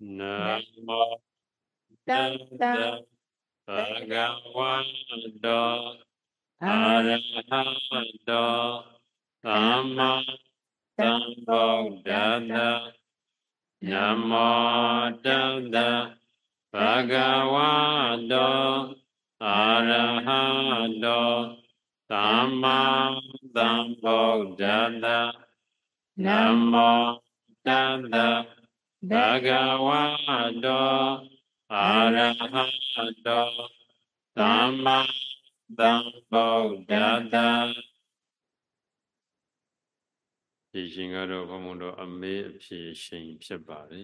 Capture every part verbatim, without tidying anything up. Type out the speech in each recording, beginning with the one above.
Namo Tassa Bhagavato Arahato Samma Sambuddhassa. Namo Tassa Bhagavato Arahato Samma Sambuddhassa. Namo Tassa Bhagavato Arahato Samma Sambuddhassa. ဒီရှင်ကတော့ဘုံဘုံတော်အမေအဖြေရှင်ဖြစ်ပါတယ်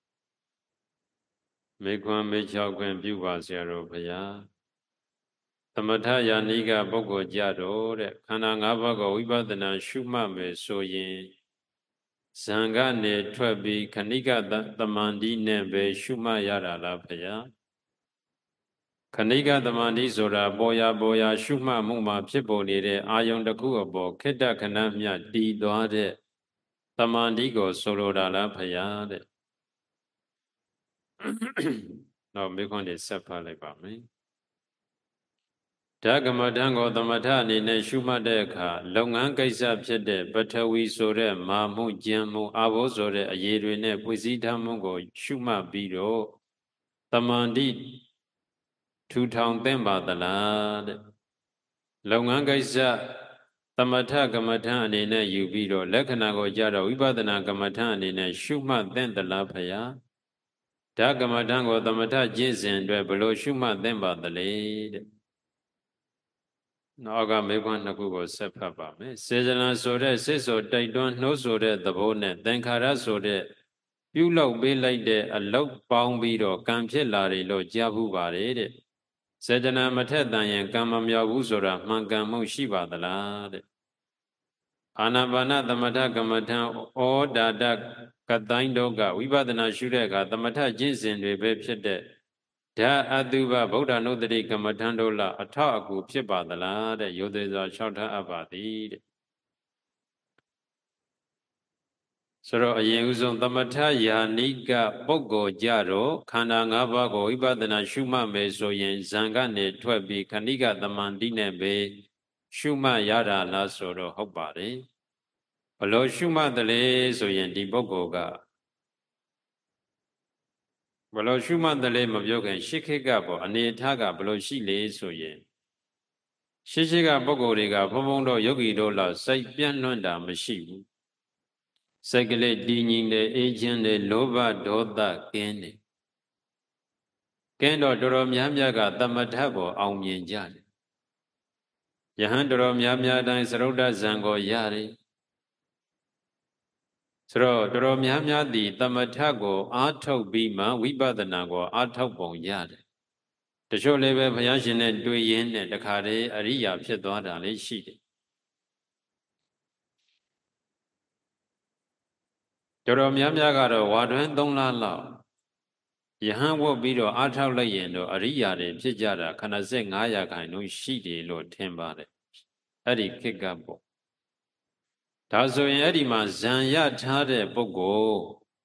မေခွန်းမေချောက်ခွင့်ပြုပါဆရာတော်ဘုရားသမထယာနိကပုဂ္ဂိုလ်ကြတော့တဲ့ခန္ဓာ၅ပါးကိုဝိပဿနာရှုမှတ်မယ်ဆိုရင်ဇံကနေထွက်ပြီးခဏိကတမန္တိနဲ့ပဲရှုမှတ်ရတာလားဘုရားခဏိကတမန္တိဆိုတာပေါ်ရပေါ်ရရှုမှတ်မှုမှာဖြစ်ပေါ်နေတဲ့အာယုန်တစ်ခုအပေါ်ခိတ္တခဏမြတ်တည်သွားတဲ့တမန္တိကိုဆိုလိုတာလားဘုရားတဲ့နောက်မေခွန်းတွေဆက်ဖတ်လိုက်ပါမယ်ဓကမထံကိုသမထအနေနဲ့ရှုမှတ်တဲ့အခါလုပ်ငန်းကိစ္စဖြစ်တဲ့ပထဝီဆိုတဲ့မာမှုကျင်မှုအာဘောဆိုတဲ့အရေးတွေနဲ့ပွေစည်းထားမှုကိုရှုမှတ်ပြီးတော့တမန္တိထူထောင်သင့်ပါသလားတဲ့လုပ်ငန်းကိစ္စသမထကမ္မထံအနေနဲ့ယူပြီးတော့လက္ခဏာကိုကြတော့ဝိပဿနာကမ္မထံအနေနဲ့ရှုမှတ်သင့်သလားဖယားဓကမ္မထံကိုသမထကျင့်စဉ်အတွက်ဘလို့ရှုမှတ်သင့်ပါသလဲတဲ့နောက်ကမေခွန်းနှစ်ခုကိုဆက်ဖတ်ပါမယ်စေဇလံဆိုတဲ့စိတ်ဆိုတိုက်တွန်းနှိုးဆိုတဲ့သဘောနဲ့သင်္ခါရဆိုတဲ့ပြုလုပ်ပေးလိုက်တဲ့အလုပ်ပေါင်းပြီးတော့ကံဖြစ်လာတယ်လို့ကြားဘူးပါတယ်တဲ့စေတနာမထက်တန်ရင်ကံမမြောက်ဘူးဆိုတာမှန်ကန်မှုရှိပါသလားတဲ့အာနာပါနသမထကမ္မထံဩဒါတကတိုင်းတော့ကဝိပဿနာရှုတဲ့အခါသမထကျင့်စဉ်တွေပဲဖြစ်တဲ့ဓာအတုပဗုဒ္ဓနုတ္တိကမ္မထံတို့လားအထောက်အကူဖြစ်ပါသလားတဲ့ယောသေစွာလျှောက်ထားအပ်ပါသည်တဲ့ဆိုတော့အရင်ဦးဆုံးသမထယာနိကပုဂ္ဂိုလ်ကြတော့ခန္ဓာ၅ပါးကိုဝိပဿနာရှုမှတ်မယ်ဆိုရင်ဇံကနေထွက်ပြီးခဏိကတမန္တိနဲ့ပဲရှုမှတ်ရတာလားဆိုတော့ဟုတ်ပါတယ်ဘလို့ရှုမှတ်တယ်လေဆိုရင်ဒီပုဂ္ဂိုလ်ကဘလို့ရှုမှတ်တယ်လေမပြောခင်ရှစ်ခေတ်ကပေါ့အနေထားကဘလို့ရှိလေဆိုရင်ရှစ်ခေတ်ကပုဂ္ဂိုလ်တွေကဘုံဘုံတော့ယောဂီတို့လောက်စိတ်ပြန့်လွင့်တာမရှိဘူးစိတ်ကလေးတည်ငြိမ်တယ်အေးချမ်းတယ်လောဘဒေါသကင်းတယ်ကင်းတော့တော်တော်များများကသမထပေါ်အောင်မြင်ကြတယ်ယဟန်တော်တော်များများတိုင်းသရုဒ္ဓဇံကိုရတယ်ဆိုတော့တော်တော်များများသည်သမထကိုအားထုတ်ပြီးမှဝိပဿနာကိုအားထုတ်ပုံရတယ်တချို့လည်းပဲဘုရားရှင်နဲ့တွေ့ရင်းနဲ့တခါတည်းအရိယာဖြစ်သွားတာလည်းရှိတယ်တော်တော်များများကတော့ဝါတွင်းသုံးလလောက်ယဟန်ဝတ်ပြီးတော့အားထုတ်လိုက်ရင်တော့အရိယာတွေဖြစ်ကြတာခဏစက်၅ရာခိုင်နှုန်းရှိတယ်လို့ထင်ပါတယ်အဲ့ဒီခေတ်ကပေါ့ဒါဆိုရင်အဲ့ဒီမှာဇံရထားတဲ့ပုဂ္ဂိုလ်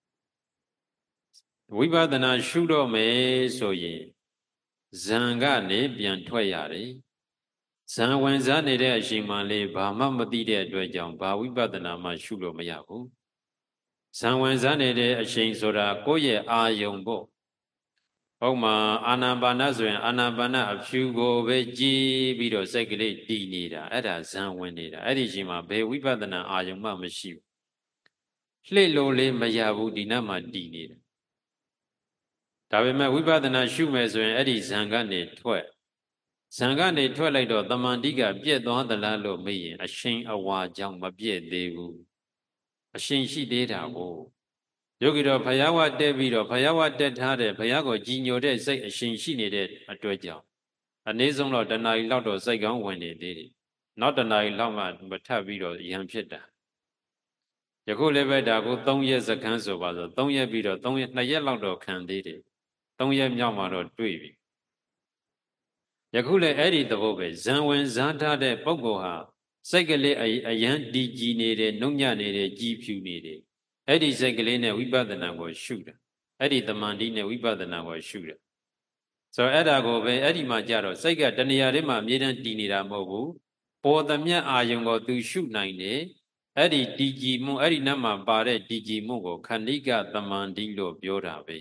ဝိပဿနာရှုတော့မယ်ဆိုရင်ဇံကနေပြန်ထွက်ရတယ်ဇံဝင်စားနေတဲ့အချိန်မှလေးဘာမှမသိတဲ့အတွက်ကြောင့်ဘာဝိပဿနာမှရှုလို့မရဘူးဇံဝင်စားနေတဲ့အချိန်ဆိုတာကိုယ့်ရဲ့အာယုံပေါ့ဟုတ်မှာအာနာပါနဆိုရင်အာနာပါနအဖြူကိုပဲကြည်ပြီးတော့စိတ်ကလေးတည်နေတာအဲ့ဒါဇံဝင်နေတာအဲ့ဒီအချိန်မှာဘယ်ဝိပဿနာအာယုံမှမရှိဘူးလှည့်လို့လေးမရဘူးဒီနားမှာတည်နေတာဒါပေမဲ့ဝိပဿနာရှုမယ်ဆိုရင်အဲ့ဒီဇံကနေထွက်ဇံကနေထွက်လိုက်တော့တမန္တိကပြည့်သွားသလားလို့မေးရင်အရှိန်အဝါကြောင့်မပြည့်သေးဘူးအရှိန်ရှိသေးတာကိုယောဂီတော်ဘုရားဝတက်ပြီးတော့ဘုရားဝတက်ထားတဲ့ဘုရားကိုကြည်ညိုတဲ့စိတ်အရှိန်ရှိနေတဲ့အတွက်ကြောင့်အနည်းဆုံးတော့တဏှာကြီးလောက်တော့စိတ်ကောင်းဝင်နေသေးတယ်နောက်တဏှာကြီးလောက်မှမထပ်ပြီးတော့ယံဖြစ်တာယခုလည်းပဲဒါကို၃ရက်စခန်းဆိုပါဆို၃ရက်ပြီးတော့၃ရက်၂ရက်လောက်တော့ခံသေးတယ်၃ရက်မြောက်မှတော့တွေ့ပြီယခုလည်းအဲ့ဒီသဘောပဲဇံဝင်စားထားတဲ့ပုဂ္ဂိုလ်ဟာစိတ်ကလေးအယံတည်ကြည်နေတယ်နှုံညံ့နေတယ်ကြည်ဖြူနေတယ်အဲ့ဒီစိတ်ကလေးနဲ့ဝိပဿနာကိုရှုတာအဲ့ဒီတမန်တိနဲ့ဝိပဿနာကိုရှုတယ်ဆိုတော့အဲ့ဒါကိုပဲအဲ့ဒီမှာကြတော့စိတ်ကတဏှာထဲမှာအမြဲတမ်းတည်နေတာမဟုတ်ဘူးပေါ်သမျှအာယုံကိုသူရှုနိုင်တယ်အဲ့ဒီတည်ကြည်မှုအဲ့ဒီနတ်မှာပါတဲ့တည်ကြည်မှုကိုခဏိကတမန်တိလို့ပြောတာပဲ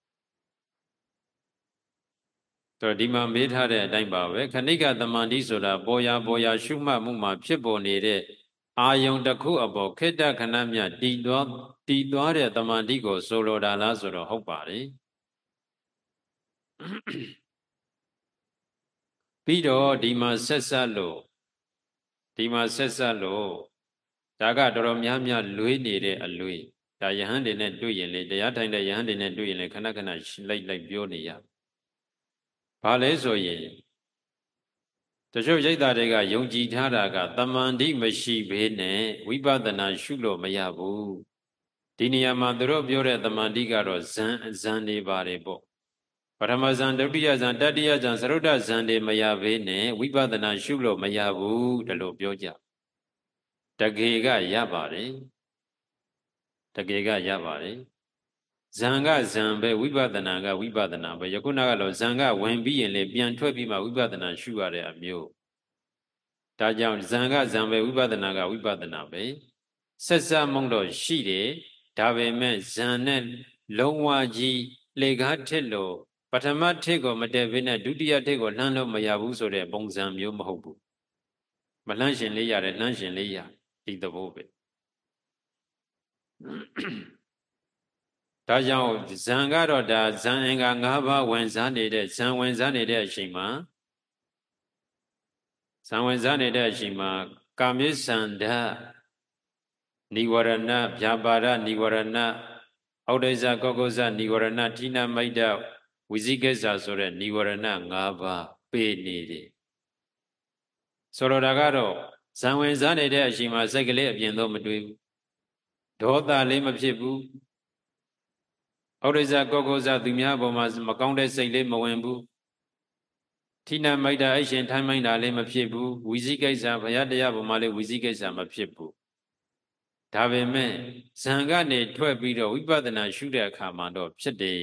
ဆိုတော့ဒီမှာမေးထားတဲ့အတိုင်းပါပဲခဏိကတမန်တိဆိုတာပေါ်ရာပေါ်ရာရှုမှတ်မှုမှာဖြစ်ပေါ်နေတဲ့အာယုံတစ်ခုအပေါ်ခေတ္တခဏမြတည်သွားတည်သွားတဲ့တမန်တိကိုဆိုလိုတာလားဆိုတော့ဟုတ်ပါတယ်ပြီးတော့ဒီမှာဆက်ဆက်လို့ဒီမှာဆက်ဆက်လို့ဒါကတော်တော်များများလွေးနေတဲ့အလွေဒါယဟန်တွေနဲ့တွေ့ရင်လေတရားထိုင်တဲ့ယဟန်တွေနဲ့တွေ့ရင်လေခဏခဏလိုက်လိုက်ပြောနေရဘာလဲဆိုရင်တချို့ရိတ်သားတွေကယုံကြည်ထားတာကတမန်တိမရှိဘဲနဲ့ဝိပဿနာရှုလို့မရဘူးဒီနေရာမှာသူတို့ပြောတဲ့တမန်တိကတော့ဇန်ဇန်နေပါတယ်ပေါ့ပထမဇန်ဒုတိယဇန်တတိယဇန်သရုတ်တဇန်တွေမရဘဲနဲ့ဝိပဿနာရှုလို့မရဘူးဒါလို့ပြောကြတကယ်ကရပါတယ်တကယ်ကရပါတယ်ဇန်ကဇန်ပဲဝိပဿနာကဝိပဿနာပဲယခုနကတော့ဇန်ကဝင်ပြီးရင်လေပြန်ထွက်ပြီးမှဝိပဿနာရှုရတဲ့အမျိုးဒါကြောင့်ဇန်ကဇန်ပဲဝိပဿနာကဝိပဿနာပဲဆက်စပ်မှုတော့ရှိတယ်ဒါပေမဲ့ဇန်နဲ့လုံးဝကြီးလေကားထစ်လို့ပထမထစ်ကိုမတက်ဘဲနဲ့ဒုတိယထစ်ကိုလှမ်းလို့မရဘူးဆိုတဲ့ပုံစံမျိုးမဟုတ်ဘူးမလှမ်းရှင်လေးရတယ်လှမ်းရှင်လေးရဒီသဘောပဲဒါကြောင့်ဇန်ကတော့ဒါဇန်အင်္ဂါ၅ပါးဝင်စားနေတဲ့ဇန်ဝင်စားနေတဲ့အချိန်မှာဇန်ဝင်စားနေတဲ့အချိန်မှာကာမိသန္ဓနိဝရဏဗျာပါဒနိဝရဏဩဒိဇကောကုဇနိဝရဏဌိနမိတ်တဝိဇိကိစ္ဆာဆိုတဲ့နိဝရဏ၅ပါးပေးနေတယ်ဆိုတော့ဒါကတော့ဇန်ဝင်စားနေတဲ့အချိန်မှာစိတ်ကလေးအပြင်တော့မတွေးဘူးဒေါသလေးမဖြစ်ဘူးဩဒိဇကောကုဇသူများပေါ်မှာမကောင်းတဲ့စိတ်လေးမဝင်ဘူးဌိနမိတ်တအရှင်ထိုင်းမိုင်းတာလေးမဖြစ်ဘူးဝိဇိကိစ္ဆာဘုရားတရားပေါ်မှာလေးဝိဇိကိစ္ဆာမဖြစ်ဘူးဒါပေမဲ့ဇန်ကနေထွက်ပြီးတော့ဝိပဿနာရှုတဲ့အခါမှာတော့ဖြစ်တယ်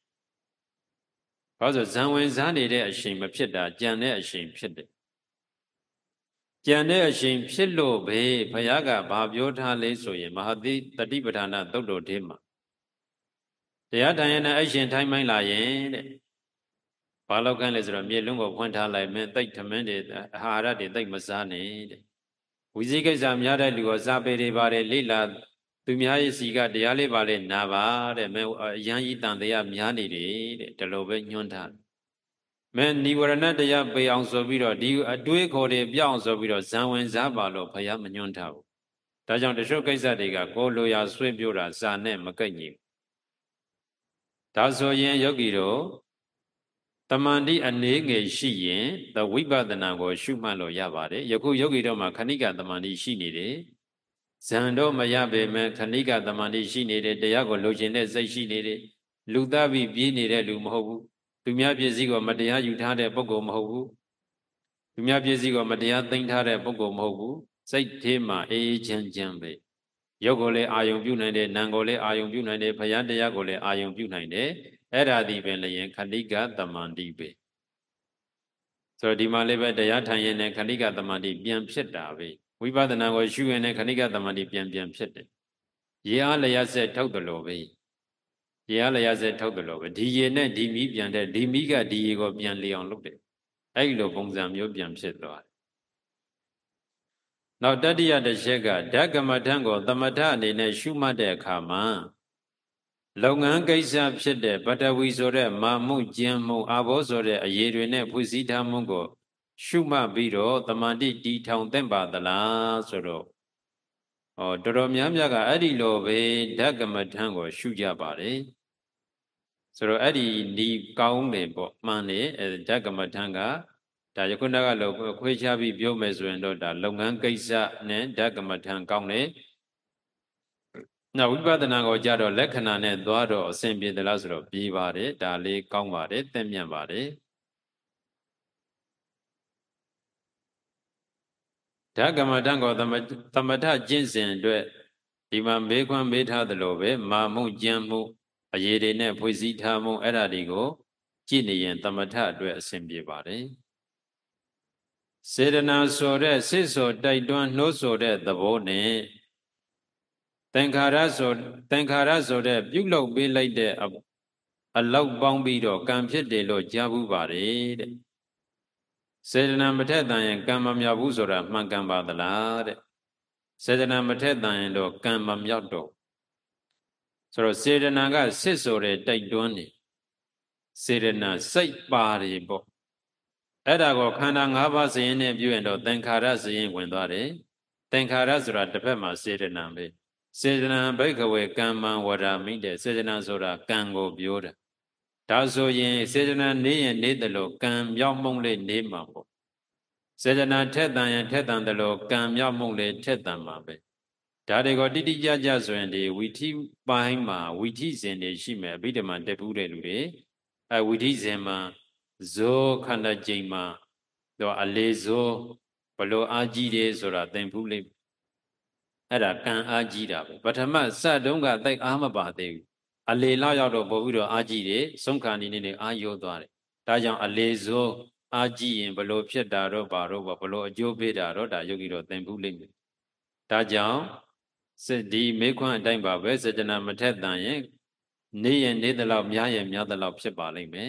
ဘာလို့ဆိုဇန်ဝင်စားနေတဲ့အချိန်မဖြစ်တာကြံတဲ့အချိန်ဖြစ်တယ်ကြံတဲ့အချိန်ဖြစ်လို့ပဲဘုရားကဘာပြောထားလဲဆိုရင်မဟာတိတတိပဌာနာသုတ်တော်ထဲမှာတရားထိုင်ရင်အရှင်ထိုင်းမိုင်းလာရင်တဲ့ဘာလို့ခိုင်းလဲဆိုတော့မြေလုံးကိုဖွင့်ထားလိုက်မင်းတိတ်ထမင်းတွေအာဟာရတွေတိတ်မစားနဲ့တဲ့ဝိဇိကိစ္စများတဲ့လူကိုစားပေတွေပါတယ်လိလာသူများရဲ့စီကတရားလေးပါလေနာပါတဲ့မင်းအရန်ကြီးတန်တရားများနေတယ်တဲ့ဒီလိုပဲညွှန်းထားမင်းနိဝရဏတရားပေအောင်ဆိုပြီးတော့ဒီအတွေးခေါ်တွေပြောင်းဆိုပြီးတော့ဇံဝင်စားပါလို့ဘုရားမညွှန်းထားဘူးဒါကြောင့်တချို့ကိစ္စတွေကကိုလိုရာဆွေးပြောတာစာနဲ့မကိတ်ညီဒါဆိုရင်ယောဂီတို့တမန်တိအနေငယ်ရှိရင်သဝိပဿနာကိုရှုမှတ်လို့ရပါတယ်ယခုယောဂီတို့မှာခဏိကတမန်တိရှိနေတယ်ဇံတော့မရပေမဲ့ခဏိကတမန်တိရှိနေတယ်တရားကိုလိုချင်တဲ့စိတ်ရှိနေတယ်လူသားပြီးပြေးနေတဲ့လူမဟုတ်ဘူးသူများပြည့်စည်ကိုမတရားယူထားတဲ့ပုဂ္ဂိုလ်မဟုတ်ဘူးသူများပြည့်စည်ကိုမတရားသိမ်းထားတဲ့ပုဂ္ဂိုလ်မဟုတ်ဘူးစိတ်ထဲမှာအေးချမ်းချမ်းပဲရုပ်ကိုလည်းအာယုံပြုနိုင်တယ်နာမ်ကိုလည်းအာယုံပြုနိုင်တယ်ဘုရားတရားကိုလည်းအာယုံပြုနိုင်တယ်အဲ့ဒါဒီပင်လည်းခဏိကတမန်တိပဲဆိုတော့ဒီမှာလည်းပဲတရားထိုင်ရင်လည်းခဏိကတမန်တိပြန်ဖြစ်တာပဲဝိပဿနာကိုရှုရင်လည်းခဏိကတမန်တိပြန်ပြန်ဖြစ်တယ်ရေအားလျက်ဆက်ထုတ်တယ်လို့ပဲရေအားလျက်ဆက်ထုတ်တယ်လို့ပဲဒီရေနဲ့ဒီမီးပြန်တဲ့ဒီမီးကဒီရေကိုပြန်လျောင်လုပ်တယ်အဲ့လိုပုံစံမျိုးပြန်ဖြစ်သွားတယ်နောက်တတိယတစ်ချက်ကဓကမထံကိုသမထအနေနဲ့ရှုမှတ်တဲ့အခါမှာလုပ်ငန်းကိစ္စဖြစ်တဲ့ပထဝီဆိုတဲ့မာမှုကျင်းမှုအာဘောဆိုတဲ့အရေးတွေနဲ့ဖွဲ့စည်းထားမှုကိုရှုမှတ်ပြီးတော့တမန်တိတီထောင်သင့်ပါသလားဆိုတော့ဟောတော်တော်များများကအဲ့ဒီလိုပဲဓကမထံကိုရှုကြပါတယ်ဆိုတော့အဲ့ဒီဒီကောင်းတယ်ပေါ့မှန်တယ်ဓကမထံကဒါယခုနကလို့ခွေးချပြီးပြောမယ်ဆိုရင်တော့ဒါလုပ်ငန်းကိစ္စနဲ့ဓကမထံကောင်းတယ်နောက်ဝိပဿနာကိုကြတော့လက္ခဏာနဲ့သွားတော့အဆင်ပြေသလားဆိုတော့ပြေးပါတယ်ဒါလေးကောင်းပါတယ်သိမြတ်ပါတယ်ဓကမထံကိုသမထကျင့်စဉ်အတွက်ဒီမှာမေးခွန်းမေးထားသလိုပဲမာမှုကျမ်းမှုအရေးတွေနဲ့ဖွဲ့စည်းထားမှုအဲ့ဒါတွေကိုကြည့်နေရင်သမထအတွက်အဆင်ပြေပါတယ်စေတနာဆိုတဲ့စစ်ဆိုတိုက်တွန်းနှိုးဆိုတဲ့သဘောနဲ့သင်္ခါရဆိုသင်္ခါရဆိုတဲ့ပြုလုပ်ပေးလိုက်တဲ့အလောက်ပေါင်းပြီးတော့ကံဖြစ်တယ်လို့ကြားဘူးပါတယ်တဲ့စေတနာမထက်တန်ရင်ကံမမြောက်ဘူးဆိုတာမှန်ကန်ပါသလားတဲ့စေတနာမထက်တန်ရင်တော့ကံမမြောက်တော့ဆိုတော့စေတနာကစစ်ဆိုတဲ့တိုက်တွန်းနေစေတနာစိတ်ပါတယ်ပေါ့အဲ့ဒါကိုခန္ဓာ၅ပါးစရင်နဲ့ပြုရင်တော့သင်္ခါရစရင်ဝင်သွားတယ်သင်္ခါရဆိုတာတစ်ဖက်မှာစေတနာပဲစေတနာဘိကဝေကမ္မံဝရမိတဲ့စေတနာဆိုတာကံကိုပြောတာဒါဆိုရင်စေတနာနေရင်နေတယ်လို့ကံမြောက်မုံလေးနေမှာပေါ့စေတနာထက်တန်ရင်ထက်တန်တယ်လို့ကံမြောက်မုံလေးထက်တန်မှာပဲဒါတွေကိုတိတိကျကျဆိုရင်ဒီဝီထိပိုင်းမှာဝီထိစဉ်တွေရှိမယ်အဘိဓမ္မာတက်ဘူးတဲ့လူတွေအဲဝီထိစဉ်မှာဇောခန္ဓာကျိန်မှာတော့အလေဇောဘလို့အာကြီးတယ်ဆိုတာသင်ဘူးလိမ့်အဲ့ဒါကံအာကြီးတာပဲပထမစတုံးကတိုက်အားမပါသေးဘူးအလေလောက်ရောက်တော့ပို့ပြီးတော့အာကြီးတယ်ဆုံးခါနေနေအာရောသွားတယ်ဒါကြောင့်အလေဇောအာကြီးရင်ဘလို့ဖြစ်တာတော့ဘာတော့ဘလို့အကျိုးပေးတာတော့ဒါယောဂီတော့သင်ဘူးလိမ့်မယ်ဒါကြောင့်စဒီမေခွန်းအတိုင်းပါပဲစေတနာမထက်တန်ရင်နေရင်နေသလောက်များရင်များသလောက်ဖြစ်ပါလိမ့်မယ်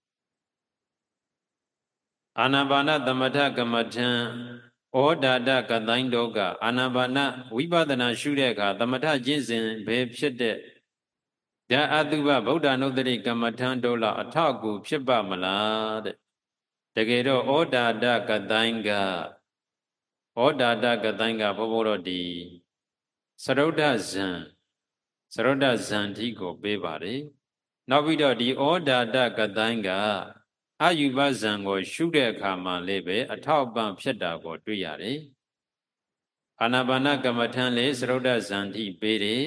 အာနာပါနသမထကမ္မထံဩဒါတကတိုင်းတော့ကအာနာပါနဝိပဿနာရှုတဲ့အခါသမထကျင့်စဉ်ပဲဖြစ်တဲ့ဓာအတုပဗုဒ္ဓနုတ္တိကမ္မထံတို့လောက်အထောက်အကူဖြစ်ပါမလားတဲ့တကယ်တော့ဩဒါတကတိုင်းကဩဒါတကတိုင်းကဘိုးဘိုးတို့ဒီစရုဒ္ဓဇံစရုဒ္ဓဇံတိကိုပေးပါတယ်နောက်ပြီးတော့ဒီဩဒါတကတိုင်းကအယူပဇံကိုရှုတဲ့အခါမှာလည်းပဲအထောက်အပံ့ဖြစ်တာကိုတွေ့ရတယ်အာနာပါနကမ္မထံလေးစရုဒ္ဓဇံတိပေးတယ်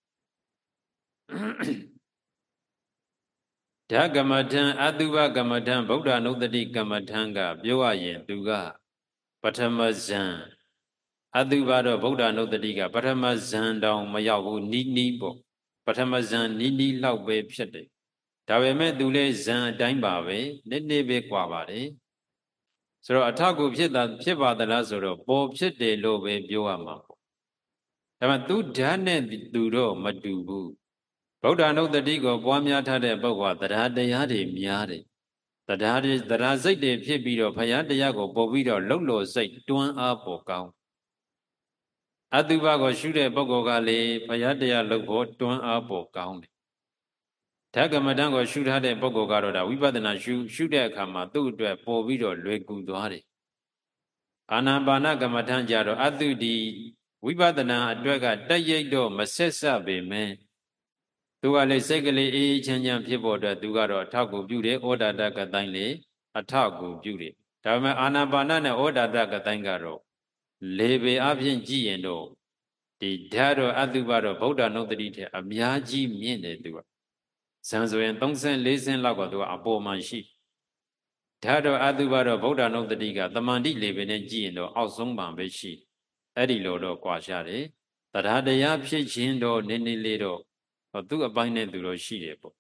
ဓကမ္မထံအတုပကမ္မထံဗုဒ္ဓနုတ္တိကမ္မထံကပြောရရင်သူကပထမဇံအတုပတော့ဗုဒ္ဓနုတ္တိကပထမဇံတောင်မရောက်ဘူးနီးနီးပေါ့ပထမဇံနီးနီးလောက်ပဲဖြစ်တယ်ဒါပေမဲ့သူလည်းဇံအတိုင်းပါပဲနည်းနည်းပဲကွာပါတယ်ဆိုတော့အထောက်ကူဖြစ်တာဖြစ်ပါသလားဆိုတော့ပေါ်ဖြစ်တယ်လို့ပဲပြောရမှာပေါ့ဒါပေမဲ့သူဓာတ်နဲ့သူတော့မတူဘူးဗုဒ္ဓနုတ္တိကိုပွားများထားတဲ့ပုဂ္ဂိုလ်ကတရားတရားတွေများတယ်တရားတွေတရားစိတ်တွေဖြစ်ပြီးတော့ဘုရားတရားကိုပို့ပြီးတော့လှုပ်လို့စိတ်တွန်းအားပေါ်ကောင်းအတုပကိုရှုတဲ့ပုဂ္ဂိုလ်ကလေဘုရားတရားလှုပ်ဖို့တွန်းအားပေါ်ကောင်းတယ်ဓကမ္မဋ္ဌကိုရှုထားတဲ့ပုဂ္ဂိုလ်ကတော့ဒါဝိပဿနာရှုရှုတဲ့အခါမှာသူ့အတွက်ပေါ်ပြီးတော့လွယ်ကူသွားတယ်အာနာပါနကမ္မဋ္ဌကြတော့အတုဒီဝိပဿနာအတွက်ကတက်ရိပ်တော့မဆက်စပ်ပေမဲ့သူကလည်းစိတ်ကလေးအေးအေးချမ်းချမ်းဖြစ်ဖို့အတွက်သူကတော့အထောက်ကူပြုတယ်ဩဒါတကတိုင်းလေအထောက်ကူပြုတယ်ဒါပေမဲ့အာနာပါနနဲ့ဩဒါတကတိုင်းကတော့လေပေအပြင်ကြည့်ရင်တော့ဒီဓာတ်တော့အတုပတော့ဗုဒ္ဓနုတ္တိထက်အများကြီးမြင့်တယ်သူကဇံဆိုရင်သုံးဆင့်လေးဆင့်လောက်တော့သူကအပေါ်မှာရှိဓာတ်တော့အတုပတော့ဗုဒ္ဓနုတ္တိကတမန္တိလေပေနဲ့ကြည့်ရင်တော့အောက်ဆုံးမှာပဲရှိအဲ့ဒီလိုတော့ကွာရှားတယ်တရားတရားဖြစ်ခြင်းတော့နည်းနည်းလေးတော့သူ့အပိုင်းနဲ့သူတော့ရှိတယ်ပေါ့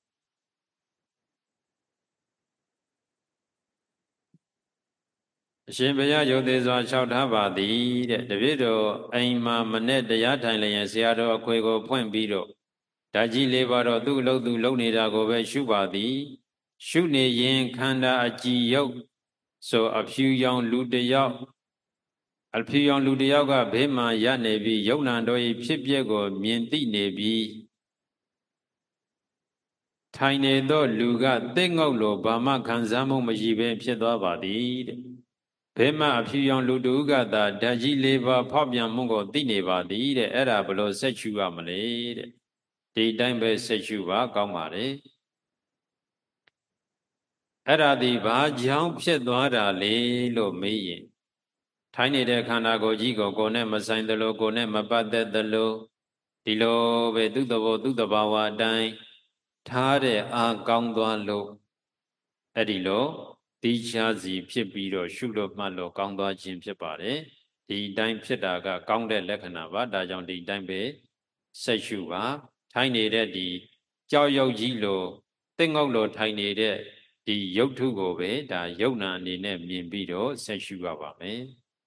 အရှင်ဘုရားယုတ်သေးစွာလျှောက်ထားပါသည်တဲ့တပည့်တော်အိမ်မှာမနဲ့တရားထိုင်လျင်ဆရာတော်အခွေကိုဖွင့်ပြီးတော့ဓာကြီးလေးပါတော့သူ့အလုပ်သူလုပ်နေတာကိုပဲရှုပါသည်ရှုနေရင်ခန္ဓာအကြည်ယုတ်ဆိုအဖြူရောင်လူတယောက်အဖြူရောင်လူတယောက်ကဘေးမှာရနေပြီးယုံနာတော်၏ဖြစ်ပျက်ကိုမြင်သိနေပြီးထိုင်နေသောလူကသိငုတ်လိုဘာမှခံစားမှုမရှိဘဲဖြစ်သွားပါသည်တဲ့ဘဲမှအဖြူရောင်လူတူကသာဓာကြီးလေးပါဖောက်ပြန်မှုကိုသိနေပါသည်တဲ့အဲ့ဒါဘလို့ဆက်ရှုရမလဲတဲ့ဒီတိုင်းပဲဆက်ရှုပါကောင်းပါတယ်အဲ့ဒါဒီဘာကြောင့်ဖြစ်သွားတာလဲလို့မေးရင်ထိုင်နေတဲ့ခန္ဓာကိုယ်ကြီးကိုကိုယ်နဲ့မဆိုင်သလိုကိုယ်နဲ့မပတ်သက်သလိုဒီလိုပဲသူ့သဘောသူ့တဘာဝအတိုင်းထားတဲ့အာကောင်းသွားလို့အဲ့ဒီလိုတိချာစီဖြစ်ပြီးတော့ရှုလို့မှတ်လို့ကောင်းသွားခြင်းဖြစ်ပါတယ်ဒီတိုင်းဖြစ်တာကကောင်းတဲ့လက္ခဏာပါဒါကြောင့်ဒီတိုင်းပဲဆက်ရှုပါထိုင်နေတဲ့ဒီကြောက်ရွံ့ကြီးလိုတက်ငေါက်လိုထိုင်နေတဲ့ဒီရုပ်ထုကိုပဲဒါယုံနာအနေနဲ့မြင်ပြီးတော့ဆက်ရှုရပါမယ်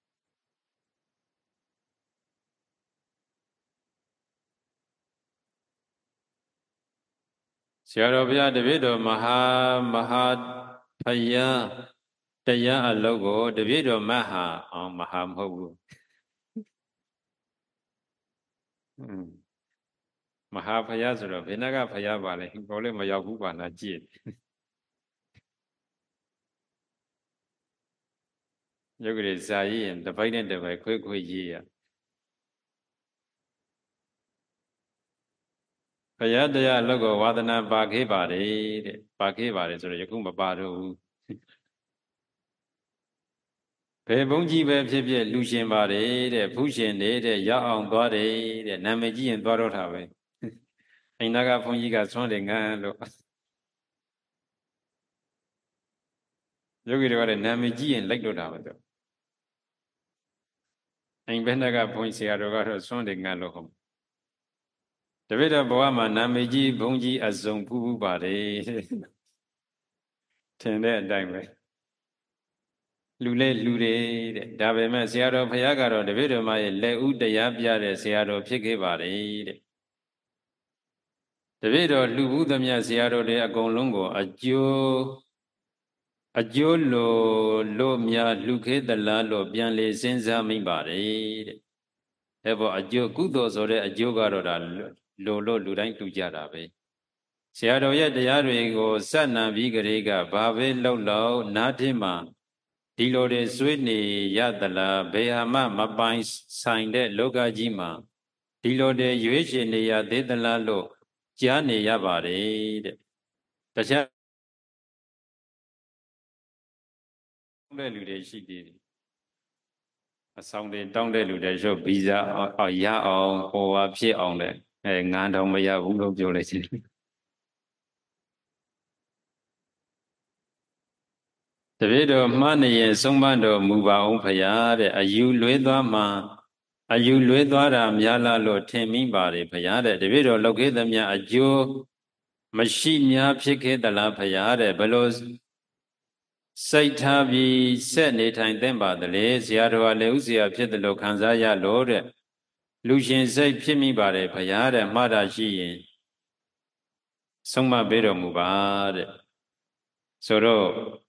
ဆရာတော်ဘုရားတပည့်တော်မဟာမဟာဖယားတရားအလုပ်ကိုတပည့်တော်မဟာအောင်မဟာမဟုတ်ဘူးမဟာဖယားဆိုတော့ဘယ်နှကဖယားပါလဲဘောလည်းမရောက်ဘူးပါလားကြည့်ရုပ်ကလေးဇာရေးရင်တစ်ပိုက်နဲ့တစ်ပိုက်ခွဲခွဲရေးရဘုရားတရားအလုပ်ကိုဝါဒနာပါခဲ့ပါတယ်တဲ့ပါခဲ့ပါတယ်ဆိုတော့ယခုမပါတော့ဘူးဘယ်ဘုန်းကြီးပဲဖြစ်ဖြစ်လူရှင်ပါတယ်တဲ့ဖူးရှင်နေတဲ့ရောက်အောင်သွားတယ်တဲ့နာမည်ကြီးရင်သွားတော့တာပဲအိမ်သားကဘုန်းကြီးကဆွမ်းတယ်ငန်းလို့ယောဂီတွေကလည်းနာမည်ကြီးရင်လိုက်တော့တာပဲတော့အိမ်ဘက်ကဘုန်းကြီးဆရာတော်ကတော့ဆွမ်းတယ်ငန်းလို့ဟုတ်တပည့်တော်ဘဝမှာနာမည်ကြီးဘုန်းကြီးအစုံဖူးဖူးပါတယ်ထင်တဲ့အတိုင်းပဲလူလဲလူတွေတဲ့ဒါပေမဲ့ဆရာတော်ဘုရားကတော့တပည့်တော်မရဲ့လက်ဦးတရားပြတဲ့ဆရာတော်ဖြစ်ခဲ့ပါတယ်တဲ့တပည့်တော်လူဘူးသမျှဆရာတော်တွေအကုန်လုံးကိုအကျိုးအကျိုးလိုလို့များလူခေသလားလို့ပြန်လေစဉ်းစားမိပါတယ်တဲ့အဲပေါ်အကျိုးကုသိုလ်ဆိုတဲ့အကျိုးကတော့ဒါလိုလို့လူတိုင်းတူကြတာပဲဆရာတော်ရဲ့တရားတွေကိုစက်နံပြီးကလေးကဘာပဲလှုပ်လို့နားထင်းမှာဒီလိုတွေဆွေးနေရသလားဘယ်ဟာမှမပိုင်ဆိုင်တဲ့လောကကြီးမှာဒီလိုတွေရွေးချယ်နေရသေးသလားလို့ကြားနေရပါတယ်တဲ့တခြားတဲ့လူတွေရှိသေးတယ်အဆောင်တွေတောင်းတဲ့လူတွေရှုပ်ဗီဇာရအောင်ဟောဝါဖြစ်အောင်လေအဲငန်းတော်မရဘူးလို့ပြောလိုက်တယ်တပည့်တော်မှားနေရင်ဆုံးမတော်မူပါအောင်ဖရာတဲ့အယူလွဲသွားမှအယူလွဲသွားတာများလားလို့ထင်မိပါတယ်ဖရာတဲ့တပည့်တော်လောက်ခဲ့သမျှအကျိုးမရှိများဖြစ်ခဲ့သလားဖရာတဲ့ဘလို့စိတ်ထားပြီးဆက်နေထိုင်သင့်ပါသလဲဆရာတော်ကလည်းဥစရာဖြစ်တယ်လို့ခံစားရလို့တဲ့လူရှင်စိတ်ဖြစ်မိပါတယ်ဖရာတဲ့မှားတာရှိရင်ဆုံးမပေးတော်မူပါတဲ့ဆိုတော့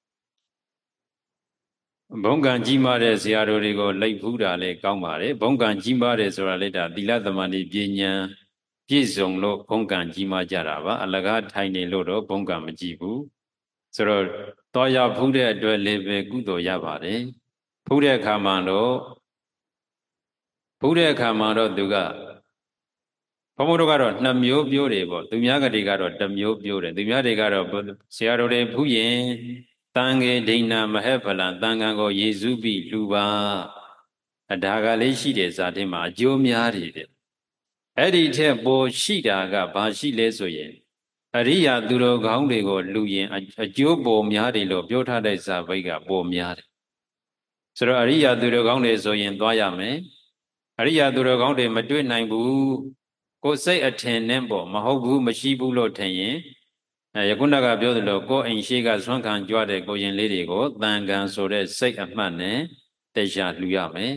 ဘုံကံကြီးမားတဲ့ဆရာတော်တွေကိုလိုက်ဖူးတာလည်းကောင်းပါတယ်ဘုံကံကြီးမားတယ်ဆိုတာလည်းဒါသီလသမารိပညာပြည့်စုံလို့ဘုံကံကြီးမားကြတာပါအလကားထိုင်နေလို့တော့ဘုံကံမကြည့်ဘူးဆိုတော့တောရဖူးတဲ့အတွက်လည်းပဲကုသိုလ်ရပါတယ်ဖူးတဲ့အခါမှာတော့ဖူးတဲ့အခါမှာတော့သူကဘုံဘုံတို့ကတော့နှစ်မျိုးပြောတယ်ပေါ့သူများကတွေကတော့တစ်မျိုးပြောတယ်သူများတွေကတော့ဆရာတော်တွေဖူးရင်တန်ခေဒိဏမဟေဖလံတန်ခံကိုယေစုပြီးလူပါအဒါကလေးရှိတယ်ဇာတိမှာအကျိုးများတယ်တဲ့အဲ့ဒီထက်ပိုရှိတာကဘာရှိလဲဆိုရင်အရိယာသူတော်ကောင်းတွေကိုလူရင်အကျိုးပိုများတယ်လို့ပြောထားတဲ့ဇာဘိတ်ကပိုများတယ်ဆိုတော့အရိယာသူတော်ကောင်းတွေဆိုရင်သွားရမယ်အရိယာသူတော်ကောင်းတွေမတွေ့နိုင်ဘူးကိုယ်စိတ်အထင်နဲ့ပေါ့မဟုတ်ဘူးမရှိဘူးလို့ထင်ရင်အဲယခုနကပြောသလိုကိုယ်အိမ်ရှိကဆွမ်းခံကြွတဲ့ကိုရင်လေးတွေကိုတန်ခံဆိုတဲ့စိတ်အမှတ်နဲ့တရားလှူရမယ်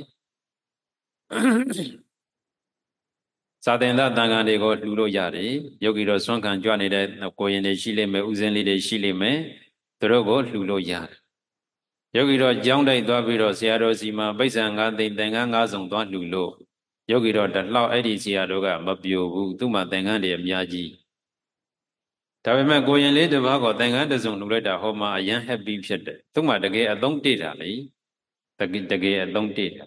သာသင်္သတန်ခံတွေကိုလှူလို့ရတယ်ယောဂီတော်ဆွမ်းခံကြွနေတဲ့ကိုရင်တွေရှိလိမ့်မယ်ဥစဉ်လေးတွေရှိလိမ့်မယ်သူတို့ကိုလှူလို့ရတယ်ယောဂီတော်ကြောင်းတိုက်သွားပြီးတော့ဆရာတော်စီမှာပိဿံငါးသိမ့်သင်္ကန်းငါးစုံသွားလှူလို့ယောဂီတော်တလောက်အဲ့ဒီဆရာတော်ကမပြိုဘူးသူ့မှာသင်္ကန်းတွေအများကြီးဒါပေမဲ့ကိုရင်လေးတစ်ပါးကိုသင်္ကန်းတစ်စုံလှူလိုက်တာဟောမှာအရန်ဟက်ပီးဖြစ်တယ်သူ့မှာတကယ်အသုံးတည့်တာလေတကယ်တကယ်အသုံးတည့်တာ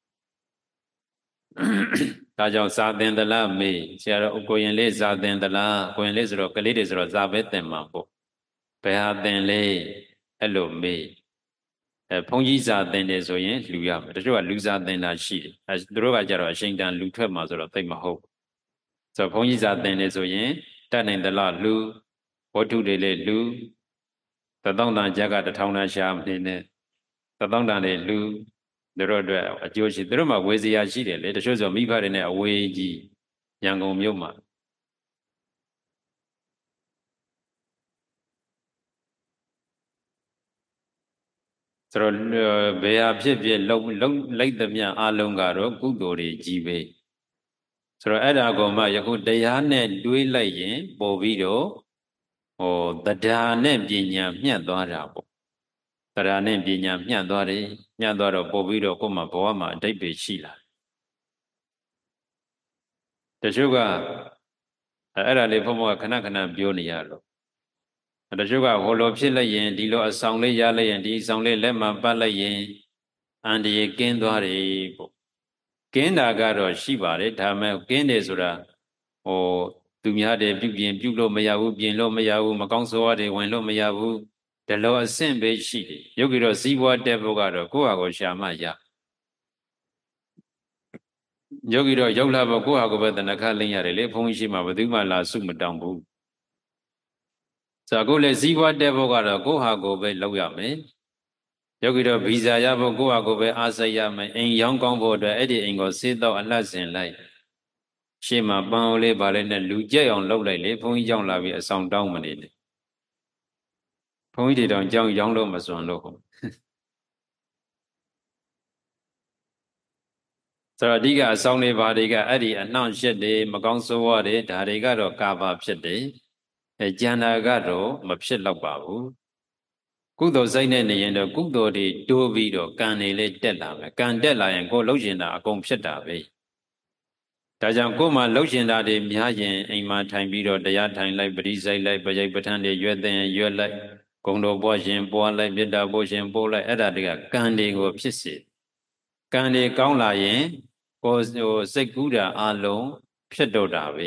ဒါကြောင့်ဇာသင်္တလားမေးဆရာတော်ကိုရင်လေးဇာသင်္တလားကိုရင်လေးဆိုတော့ကလေးတွေဆိုတော့ဇာပဲသင်မှာပေါ့ဘယ်ဟာသင်လဲအဲ့လိုမေးအဲဘုန်းကြီးဇာသင်တယ်ဆိုရင်လှူရမယ်တချို့ကလူဇာသင်တာရှိတယ်အဲသူတို့ကကြတော့အရှိန်တန်လူထွက်မှာဆိုတော့သိမဟုတ်ဆိုတော့ဘုန်းကြီးဇာသင်တယ်ဆိုရင်တတ်နိုင်သလားလူဝတ္ထုတွေလေလူသတောင်းတန်ကြကတထောင်တန်ရှာမနေနဲ့သတောင်းတန်တွေလူတို့အတွက်အကျိုးရှိတို့မှဝေစရာရှိတယ်လေတချို့ဆိုမိဖတွေနဲ့အဝေးကြီးရန်ကုန်မြို့မှာဆိုတော့ဘယ်ဟာဖြစ်ဖြစ်လုံလုံလိုက်သမျှအလုံးကတော့ကုသိုလ်တွေကြီးပဲဆိုတော့အဲ့ဒါကိုမှယခုတရားနဲ့တွေးလိုက်ရင်ပို့ပြီးတော့ဟောတရားနဲ့ပညာမျှသွားတာပေါ့တရားနဲ့ပညာမျှသွားတယ်မျှသွားတော့ပို့ပြီးတော့ကိုယ်မှာဘဝမှာအတိတ်ပဲရှိလာတချို့ကအဲ့ဒါလေးဘုံဘုံကခဏခဏပြောနေရတော့တချို့ကဟိုလိုဖြစ်လိုက်ရင်ဒီလိုအဆောင်လေးရလိုက်ရင်ဒီအဆောင်လေးလက်မှာပတ်လိုက်ရင်အန္တရာယ်ကင်းသွားတယ်ပေါ့ကင်းတာကတော့ရှိပါတယ်ဒါပေမဲ့ကင်းတယ်ဆိုတာဟိုသူများတယ်ပြုပြင်ပြုလို့မရဘူးပြင်လို့မရဘူးမကောင်းဆိုးရတယ်ဝင်လို့မရဘူးဒီလိုအဆင့်ပဲရှိတယ်ယောဂီတော့ဇီးဘွားတက်ဖို့ကတော့ကိုယ့်ဟာကိုရှာမှရယောဂီတော့ရောက်လာဖို့ကိုယ့်ဟာကိုပဲတဏှခလိမ့်ရတယ်လေဘုန်းကြီးရှိမှဘယ်သူမှလာစုမတောင်းဘူးဆိုတော့ကိုယ်လည်းဇီးဘွားတက်ဖို့ကတော့ကိုယ့်ဟာကိုပဲလုပ်ရမယ်ယောဂီတော့ဗီဇာရဖို့ကိုယ့်ဟာကိုပဲအားစိတ်ရမယ်အိမ်ရောင်းကောင်းဖို့အတွက်အဲ့ဒီအိမ်ကိုစေးတော့အလှဆင်လိုက်ရှေ့မှာပန်းအိုးလေးပါလေးနဲ့လူကြက်အောင်လုပ်လိုက်လေဘုန်းကြီးကြောင့်လာပြီးအဆောင်တောင်းမနေနဲ့ဘုန်းကြီးတွေတောင်ကြောင်းရောင်းလို့မစွန်လို့ဟုတ်ဆိုတော့အဓိကအဆောင်တွေဘာတွေကအဲ့ဒီအနှောင့်အယှက်တွေမကောင်းဆိုးဝါးတွေဒါတွေကတော့ကာဘာဖြစ်တယ်အဲကျန်တာကတော့မဖြစ်တော့ပါဘူးကုသိုလ်စိတ်နဲ့နေရင်တော့ကုသိုလ်တွေတိုးပြီးတော့ကံတွေလည်းတက်လာမယ်ကံတက်လာရင်ကိုယ်လှုပ်ရှင်တာအကုန်ဖြစ်တာပဲဒါကြောင့်ကိုယ်မှာလှုပ်ရှင်တာတွေများရင်အိမ်မှာထိုင်ပြီးတော့တရားထိုင်လိုက်ပရိစိုက်လိုက်ပရိပဋ္ဌာန်းတွေရွက်တဲ့ရွက်လိုက်ဂုံတော်ပွားရှင်ပွားလိုက်မေတ္တာပို့ရှင်ပို့လိုက်အဲ့ဒါတွေကကံတွေကိုဖြစ်စေကံတွေကောင်းလာရင်ကိုယ်ဟိုစိတ်ကူးတာအလုံးဖြစ်တော့တာပဲ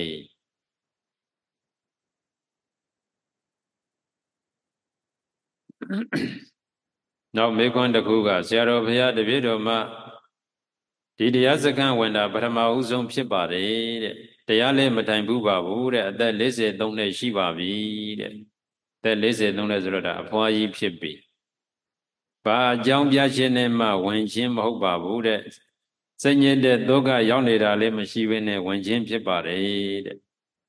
နောက်မေခွန်းတစ်ခုကဆရာတော်ဘုရားတပည့်တော်မှဒီတရားစခန်းဝင်တာပထမဦးဆုံးဖြစ်ပါတယ်တဲ့တရားလည်းမထိုင်ဘူးပါဘူးတဲ့အသက်၄၃နှစ်ရှိပါပြီတဲ့အသက်၄၃နှစ်ဆိုတော့ဒါအဖွားကြီးဖြစ်ပြီဘာအကြောင်းပြခြင်းနဲ့မှဝင်ခြင်းမဟုတ်ပါဘူးတဲ့စိတ်ညစ်တဲ့ဒုက္ခရောက်နေတာလည်းမရှိဘဲနဲ့ဝင်ခြင်းဖြစ်ပါတယ်တဲ့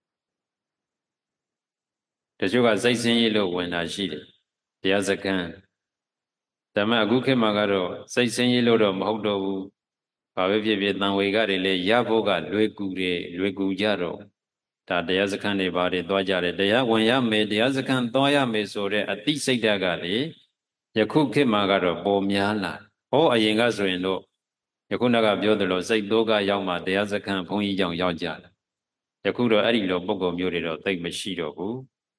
တချို့ကစိတ်ဆင်းရဲလို့ဝင်တာရှိတယ်တရားစခန်းဒါမှအခုခေတ်မှာကတော့စိတ်ဆင်းရဲလို့တော့မဟုတ်တော့ဘူးဘာပဲဖြစ်ဖြစ်တန်ဝေကတွေလည်းရဖို့ကလွယ်ကူတယ်လွယ်ကူကြတော့ဒါတရားစခန်းတွေဘာတွေသွားကြတယ်တရားဝင်ရမယ်တရားစခန်းသွားရမယ်ဆိုတဲ့အသိစိတ်ဓာတ်ကလေယခုခေတ်မှာကတော့ပေါ်များလာဟောအရင်ကဆိုရင်တော့ယခုနကပြောသလိုစိတ်သောကရောက်မှတရားစခန်းဘုန်းကြီးကြောင့်ရောက်ကြတယ်ယခုတော့အဲ့ဒီလိုပုံကုံမျိုးတွေတော့သိပ်မရှိတော့ဘူး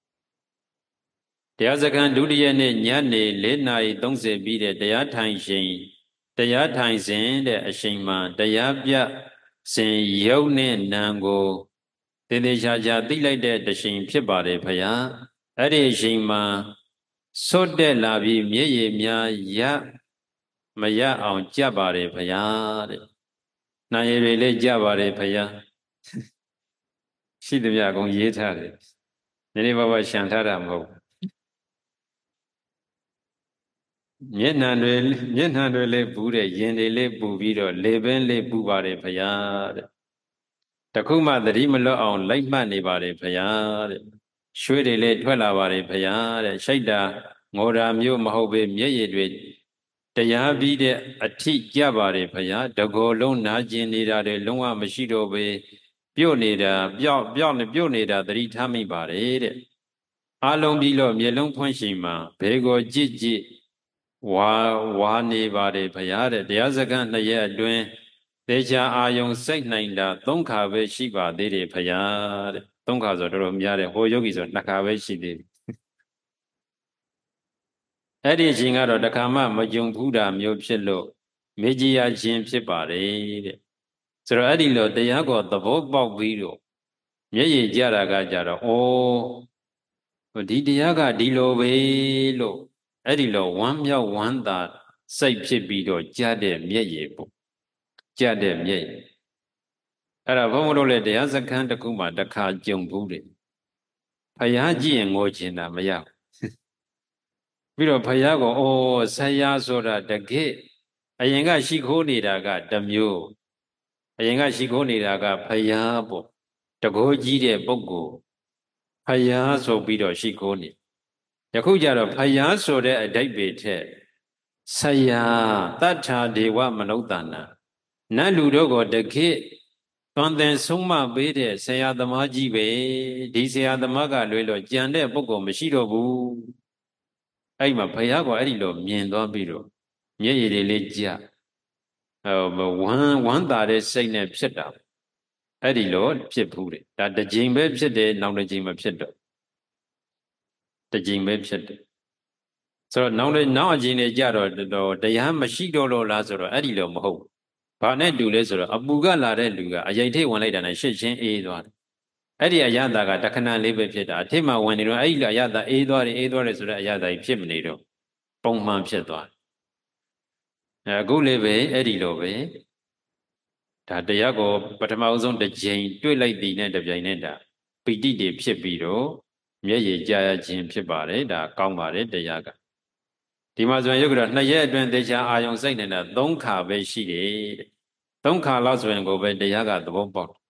တရားစခန်းဒုတိယနေ့ညနေ၄နာရီ၃၀ပြီးတဲ့တရားထိုင်ချိန်တရားထိုင်စဉ်တဲ့အချိန်မှာတရားပြစဉ်ယုတ်နဲ့နံကိုတည်တည်ချာချာသိလိုက်တဲ့တချိန်ဖြစ်ပါတယ်ဖယားအဲ့ဒီအချိန်မှာဆွတ်တက်လာပြီးမျက်ရည်များရမရအောင်ကြပ်ပါတယ်ဖယားတဲ့နှာရည်တွေလည်းကြပ်ပါတယ်ဖယားရှိသမျှအကုန်ရေးထားတယ်နည်းနည်းပါးပါးရှံထားတာမဟုတ်မျက်နှာတွေမျက်နှာတွေလေးပူတဲ့ရင်တွေလေးပူပြီးတော့လေပင်လေးပူပါတယ်ဖယားတဲ့တခုမှသတိမလွတ်အောင်လိုက်မှတ်နေပါတယ်ဖယားတဲ့ရွှေတွေလေးထွက်လာပါတယ်ဖယားတဲ့ရှိုက်တာငိုတာမျိုးမဟုတ်ပဲမျက်ရည်တွေတရားပြီးတဲ့အထိကြပါတယ်ဖယားတကောလုံးနာကျင်နေတာတွေလုံးဝမရှိတော့ပဲပြုတ်နေတာပြော့ပြော့နေပြုတ်နေတာသတိထားမိပါတယ်တဲ့အလုံးပြီးတော့မျက်လုံးဖွင့်ရှိမှဘေကိုကြည့်ကြည့်ဝါဝါနေပါတယ်ဘုရားတဲ့တရားစခန်းနှစ်ရက်အတွင်းသေချာအာယုံစိတ်နိုင်တာသုံးခါပဲရှိပါသေးတယ်ဘုရားတဲ့သုံးခါဆိုတော့တော်တော်များတယ်ဟိုယောဂီဆိုနှစ်ခါပဲရှိသေးတယ်အဲ့ဒီအချိန်ကတော့တခါမှမကြုံဘူးတာမျိုးဖြစ်လို့မေ့ကြည်ရခြင်းဖြစ်ပါတယ်တဲ့ဆိုတော့အဲ့ဒီလိုတရားကိုသဘောပေါက်ပြီးတော့မျက်ရည်ကျတာကကြတော့ဩဒီတရားကဒီလိုပဲလို့အဲ့ဒီလိုဝမ်းမြောက်ဝမ်းသာစိတ်ဖြစ်ပြီးတော့ကြတဲ့မျက်ရည်ပေါ့ကြတဲ့မျက်ရည်အဲ့ဒါဘုန်းဘုန်းတို့လည်းတရားစခန်းတစ်ခုမှတစ်ခါကြုံဘူးတယ်ဖယားကြည့်ရင်ငိုချင်တာမရဘူးပြီးတော့ဖယားကအိုးဆရာဆိုတာတကယ်အရင်ကရှိခိုးနေတာကတမျိုးအရင်ကရှိခိုးနေတာကဖယားပေါ့တကိုးကြီးတဲ့ပုဂ္ဂိုလ်ဖယားဆိုပြီးတော့ရှိခိုးနေယခုကျတော့ဖယားဆိုတဲ့အဓိပ္ပာယ်ထက်ဆရာတတ္ထာဒေဝမနုဿာနာနတ်လူတို့ကိုတခေတ်သွန်သင်ဆုံးမပေးတဲ့ဆရာသမားကြီးပဲဒီဆရာသမားကလွဲလို့ကြံတဲ့ပုဂ္ဂိုလ်မရှိတော့ဘူးအဲ့မှာဘုရားကအဲ့ဒီလိုမြင်သွားပြီးတော့မျက်ရည်တွေလေးကြဟိုဝမ်းဝမ်းသာတဲ့စိတ်နဲ့ဖြစ်တာအဲ့ဒီလိုဖြစ်ဘူးတဲ့ဒါတစ်ကြိမ်ပဲဖြစ်တယ်နောက်တစ်ကြိမ်မဖြစ်တော့တစ်ကြိမ်ပဲဖြစ်တယ်ဆိုတော့နောက်လည်းနောက်အကြိမ်တွေကြတော့တရားမရှိတော့လို့လားဆိုတော့အဲ့ဒီလိုမဟုတ်ဘာနဲ့တူလဲဆိုတော့အပူကလာတဲ့လူကအယိတ်ထိတ်ဝင်လိုက်တာနဲ့ရှစ်ချင်းအေးသွားတယ်အဲ့ဒီအယတာကတခဏလေးပဲဖြစ်တာအထိတ်မှဝင်နေတော့အဲ့ဒီအယတာအေးသွားတယ်အေးသွားတယ်ဆိုတဲ့အယတာကြီးဖြစ်မနေတော့ပုံမှန်ဖြစ်သွားတယ်အခုလေးပဲအဲ့ဒီလိုပဲဒါတရားကိုပထမအဆုံးတစ်ကြိမ်တွေ့လိုက်သည်နဲ့တပြိုင်နဲ့ဒါပီတိတွေဖြစ်ပြီးတော့မျက်ရည်ကျရခြင်းဖြစ်ပါတယ်ဒါကောင်းပါတယ်တရားကဒီမှာဆိုရင်ယုတ်ကတော့နှစ်ရက်အတွင်းသေချာအာယုံစိတ်နေတာသုံးခါပဲရှိတယ်တဲ့သုံးခါလောက်ဆိုရင်ကိုပဲတရားကသဘောပေါက်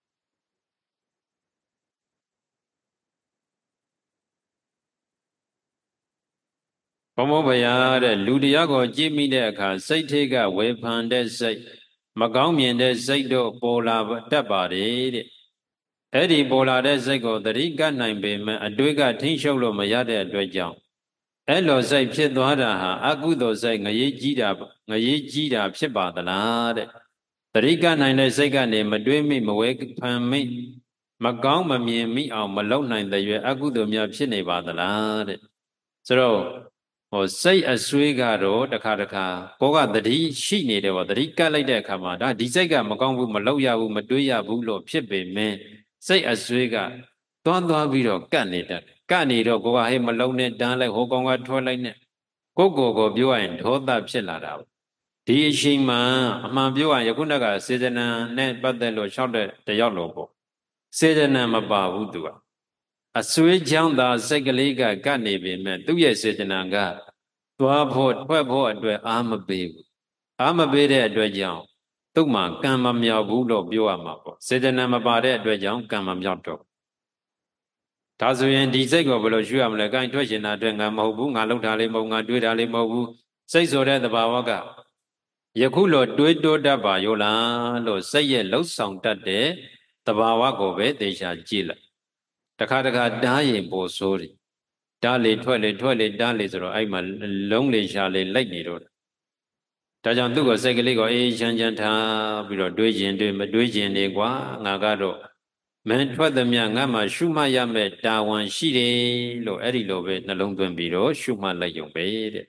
ဘုံဘုံဘုရားတဲ့လူတရားကိုကြည့်မိတဲ့အခါစိတ်ထဲကဝေဖန်တဲ့စိတ်မကောင်းမြင်တဲ့စိတ်တို့ပေါ်လာတတ်ပါတယ်တဲ့အဲ့ဒီပေါ်လာတဲ့စိတ်ကိုသတိကပ်နိုင်ပေမဲ့အတွေ့ကထိရှုပ်လို့မရတဲ့အတွက်ကြောင့်အဲ့လိုစိတ်ဖြစ်သွားတာဟာအကုသိုလ်စိတ်ငရေကြီးတာငရေကြီးတာဖြစ်ပါသလားတဲ့သတိကနိုင်တဲ့စိတ်ကနေမတွေးမိမဝဲဖန်မိမကောင်းမမြင်မိအောင်မလုံနိုင်တဲ့ရွယ်အကုသိုလ်များဖြစ်နေပါသလားတဲ့ဆိုတော့ဟိုစိတ်အဆွေးကတော့တခါတခါကိုကသတိရှိနေတယ်ပေါ့သတိကပ်လိုက်တဲ့အခါမှာဒါဒီစိတ်ကမကောင်းဘူးမလုံရဘူးမတွေးရဘူးလို့ဖြစ်ပေမဲ့စိတ်အဆွေးကသွားသွားပြီးတော့ကပ်နေတတ်တယ်ကပ်နေတော့ကိုကဟဲ့မလုံနဲ့တန်းလိုက်ဟိုကောင်ကထွက်လိုက်နဲ့ကိုကိုကိုပြောရရင်ဒေါသဖြစ်လာတာဒီအချိန်မှာအမှန်ပြောရရင်ယခုနကစေတနာနဲ့ပတ်သက်လို့လျှောက်တဲ့တယောက်လို့ပေါ့စေတနာမပါဘူးသူကအဆွေးချောင်းသာစိတ်ကလေးကကပ်နေပေမဲ့သူ့ရဲ့စေတနာကသွားဖို့ထွက်ဖို့အတွက်အာမပေးဘူးအာမပေးတဲ့အတွက်ကြောင့်သူ့မှာကံမမြောက်ဘူးလို့ပြောရမှာပေါ့စေတနာမပါတဲ့အတွက်ကြောင့်ကံမမြောက်တော့ဒါဆိုရင်ဒီစိတ်ကိုဘယ်လိုရှုရမလဲကိုင်ထွက်ရှင်တာအတွက်ငါမဟုတ်ဘူးငါလှုပ်တာလေးမဟုတ်ငါတွေးတာလေးမဟုတ်ဘူးစိတ်ဆိုတဲ့သဘာဝကယခုလိုတွေးတိုးတတ်ပါရောလားလို့စိတ်ရဲ့လှုပ်ဆောင်တတ်တဲ့သဘာဝကိုပဲသေချာကြည့်လိုက်တခါတခါတားရင်ပိုဆိုးတယ်တားလေထွက်လေထွက်လေတားလေဆိုတော့အဲ့မှာလုံးလေရှာလေလိုက်နေတော့ဒါကြောင့်သူ့ကိုစိတ်ကလေးကိုအေးချမ်းချမ်းထားပြီးတော့တွေးခြင်းတွေးမတွေးခြင်းတွေကွာငါကတော့မင်းထွက်သည်မြငါမှရှုမှတ်ရမယ်တာဝန်ရှိတယ်လို့အဲ့ဒီလိုပဲနှလုံးသွင်းပြီးတော့ရှုမှတ်လိုက်ရုံပဲတဲ့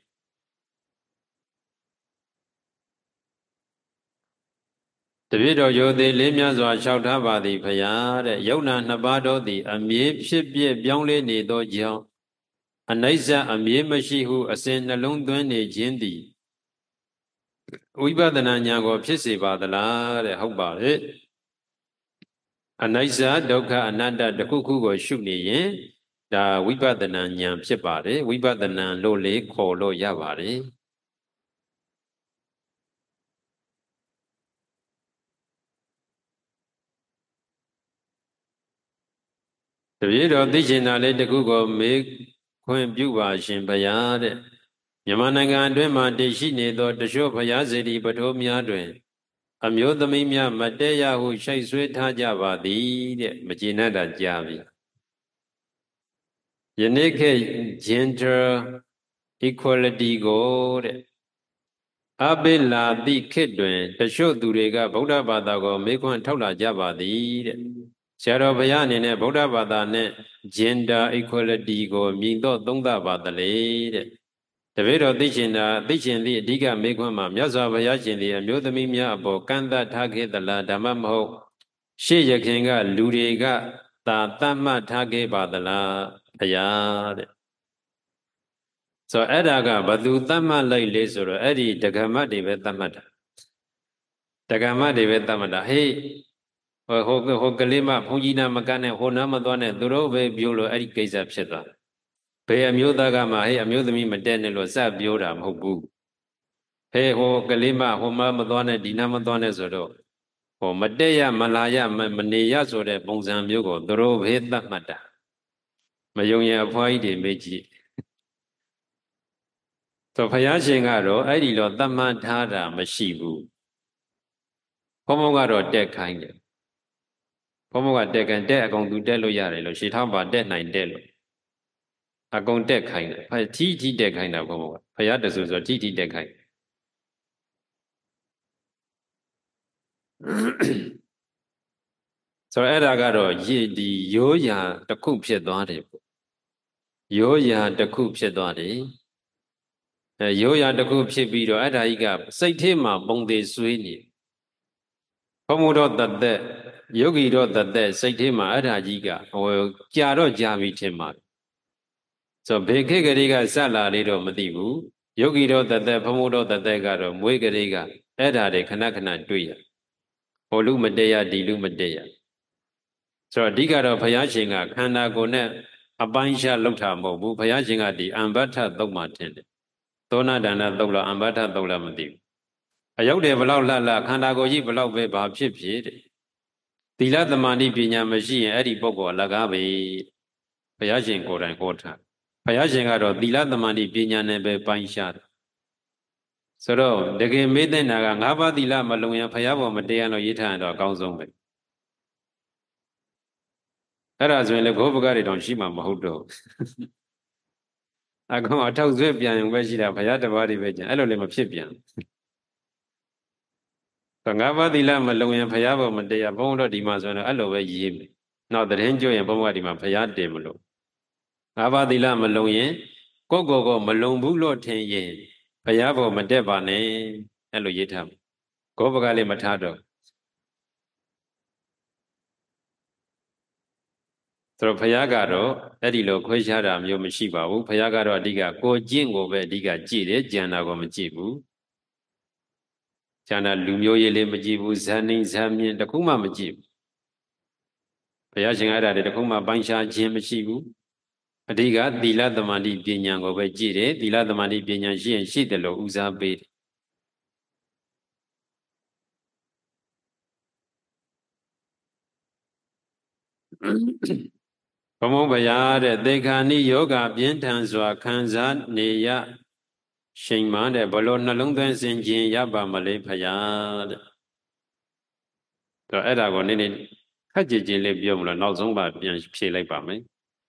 တပြည့်တော်ရိုသေလေးများစွာလျှောက်ထားပါသည်ဖရာတဲ့ယုံနာနှစ်ပါးတော်သည်အမြဲဖြစ်ပြပြောင်းလဲနေသောကြောင့်အနိစ္စအမြဲမရှိဟုအစဉ်နှလုံးသွင်းနေခြင်းသည်ဝိပဿနာဉာဏ်ကိုဖြစ်စေပါသလားတဲ့ဟုတ်ပါရဲ့အနိစ္စဒုက္ခအနတ္တတစ်ခုခုကိုရှုနေရင်ဒါဝိပဿနာဉာဏ်ဖြစ်ပါတယ်ဝိပဿနာလို့လေခေါ်လို့ရပါတယ်တပည့်တော်သိချင်တာလေးတစ်ခုကိုမေးခွင့်ပြုပါရှင်ဘုရားတဲ့မြန်မာနိုင်ငံအတွင်းမှာတည်ရှိနေသောတချို့ဘုရားစေတီပထိုးများတွင်အမျိုးသမီးများမတည့်ရဟုရှိတ်ဆွေးထားကြပါသည်တဲ့မကျေနပ်တာကြားပြီယနေ့ခေတ် gender equality ကိုတဲ့အပိလာတိခေတ်တွင်တချို့သူတွေကဗုဒ္ဓဘာသာကိုမေးခွန်းထုတ်လာကြပါသည်တဲ့ဆရာတော်ဘုရားအနေနဲ့ဗုဒ္ဓဘာသာနဲ့ gender equality ကိုမြင်တော့သုံးသပ်ပါသလေတဲ့တပည့်တော်သိချင်တာသိချင်သည့်အဓိကမေးခွန်းမှာမြတ်စွာဘုရားရှင်သည်အမျိုးသမီးများအပေါ်ကန့်သတ်ထားခဲ့သလားဓမ္မမဟုတ်ရှေ့ရခင်ကလူတွေကသာတတ်မှတ်ထားခဲ့ပါသလားဘုရားတဲ့ဆိုတော့အဲ့ဒါကဘသူတတ်မှတ်လိုက်လေဆိုတော့အဲ့ဒီဒဂမတ်တွေပဲတတ်မှတ်တာဒဂမတ်တွေပဲတတ်မှတ်တာဟေးဟိုဟိုဟိုကလေးမဘုန်းကြီးနာမကနဲ့ဟိုနာမသွားနဲ့သူတို့ပဲပြောလို့အဲ့ဒီကိစ္စဖြစ်သွားဘယ်အမျိုးသားကမှဟေးအမျိုးသမီးမတက်နဲ့လို့စပြောတာမဟုတ်ဘူးဟေးဟိုကလေးမဟိုမမသွားနဲ့ဒီနာမသွားနဲ့ဆိုတော့ဟိုမတက်ရမလာရမနေရဆိုတဲ့ပုံစံမျိုးကိုသူတို့ပဲသတ်မှတ်တာမယုံရင်အဖွားကြီးတွေမေးကြည့်ဆိုဘုရားရှင်ကတော့အဲ့ဒီတော့တတ်မှတ်ထားတာမရှိဘူးဘုံဘုံကတော့တက်ခိုင်းတယ်ဘုံဘုံကတက်ခိုင်းတက်အကုန်သူတက်လို့ရတယ်လို့ရှေ့ထောင်းပါတက်နိုင်တက်လို့အကုန်တက်ခိုင်းတယ်ဖထီထီတက်ခိုင်းတာဘုံဘုံကဘုရားတဆူဆိုထီထီတက်ခိုင်းဆိုတော့အဲ့ဒါကတော့ရည်ဒီရိုးရာတစ်ခုဖြစ်သွားတယ်ပေါ့ရိုးရာတစ်ခုဖြစ်သွားတယ်အဲရိုးရာတစ်ခုဖြစ်ပြီးတော့အဲ့ဒါကြီးကစိတ်ထဲမှာပုံသေးဆွေးနေဘုံဘုံတော့တသက်ယောဂီတော့တသက်စိတ်ထဲမှာအဲ့ဒါကြီးကဟိုကြာတော့ကြာပြီထင်ပါဆိုဘေခေကလေးကစလာလေးတော့မသိဘူးယောဂီတော့တသက်ဘုံဘုံတော့တသက်ကတော့မွေးကလေးကအဲ့ဒါတွေခဏခဏတွေ့ရဟိုလူမတည့်ရဒီလူမတည့်ရဆိုတော့အဓိကတော့ဘုရားရှင်ကခန္ဓာကိုယ်နဲ့အပိုင်းခြားလောက်တာမဟုတ်ဘူးဘုရားရှင်ကဒီအံဘထသုံးမှထင်တယ်သောနာဒန္နသုံးလားအံဘထသုံးလားမသိဘူးအယုတ်တယ်ဘလောက်လှလှခန္ဓာကိုယ်ကြီးဘလောက်ပဲဘာဖြစ်ဖြစ်တဲ့သီလသမာဓိပညာမရှိရင်အဲ့ဒီပုဂ္ဂိုလ်အလကားပဲဘုရားရှင်ကိုယ်တိုင်ဟောထားဘုရားရှင်ကတော့သီလသမာဓိပညာနဲ့ပဲပိုင်းခြားတယ်ဆိုတော့တကယ်မေးတဲ့နာကငါးပါးသီလမလုံရင်ဘုရားဘောမတရားလို့ရေးထားရင်တော့အကောင်းဆုံးပဲအဲ့ဒါဆိုရင်လည်းဘောပကတွေတောင်ရှိမှာမဟုတ်တော့အကောင်အထောက်ဆွဲပြန်ရင်ပဲရှိတာဘုရားတပါးတွေပဲကျန်အဲ့လိုလည်းမဖြစ်ပြန်ဆိုငါးပါးသီလမလုံရင်ဘုရားဘောမတရားဘုန်းတော်ဒီမှာဆိုရင်အဲ့လိုပဲရေးမယ်နောက်တရင်ကြွရင်ဘုန်းကဒီမှာဘုရားတင်မလို့ငါးပါးသီလမလုံရင်ကိုယ့်ကိုယ်ကိုမလုံဘူးလို့ထင်ရင်ဘုရားဘောမတက်ပါနဲ့အဲ့လိုရေးထားမယ်ဘောပကလေးမထားတော့ဆိုတော့ဘုရားကတော့အဲ့ဒီလိုခွဲခြားတာမျိုးမရှိပါဘူးဘုရားကတော့အဓိကကိုကျင့်ကိုပဲအဓိကကြည့်တယ်ဉာဏ်နာကိုမကြည့်ဘူးဉာဏ်နာလူမျိုးရေးလေးမကြည့်ဘူးဇန်နိဇန်မြင့်တခုမှမကြည့်ဘူးဘုရားရှင်အဲ့ဒါတွေတခုမှပိုင်းခြားခြင်းမရှိဘူးအဓိကသီလသမာဓိပညာကိုပဲကြည့်တယ်သီလသမာဓိပညာရှိရင်ရှိတယ်လို့ဦးစားပေးတယ်ဘုံဘုံဘုရားတဲ့သေခာနိယောဂပြင်းထန်စွာခံစားနေရရှိန်မှတဲ့ဘလို့နှလုံးသွင်းစင်ခြင်းရပါမလဲဘုရားတဲ့တော့အဲ့ဒါကိုနည်းနည်းခက်ကြည်ကြည်လေးပြောမလို့နောက်ဆုံးပါပြန်ဖြေလိုက်ပါမယ်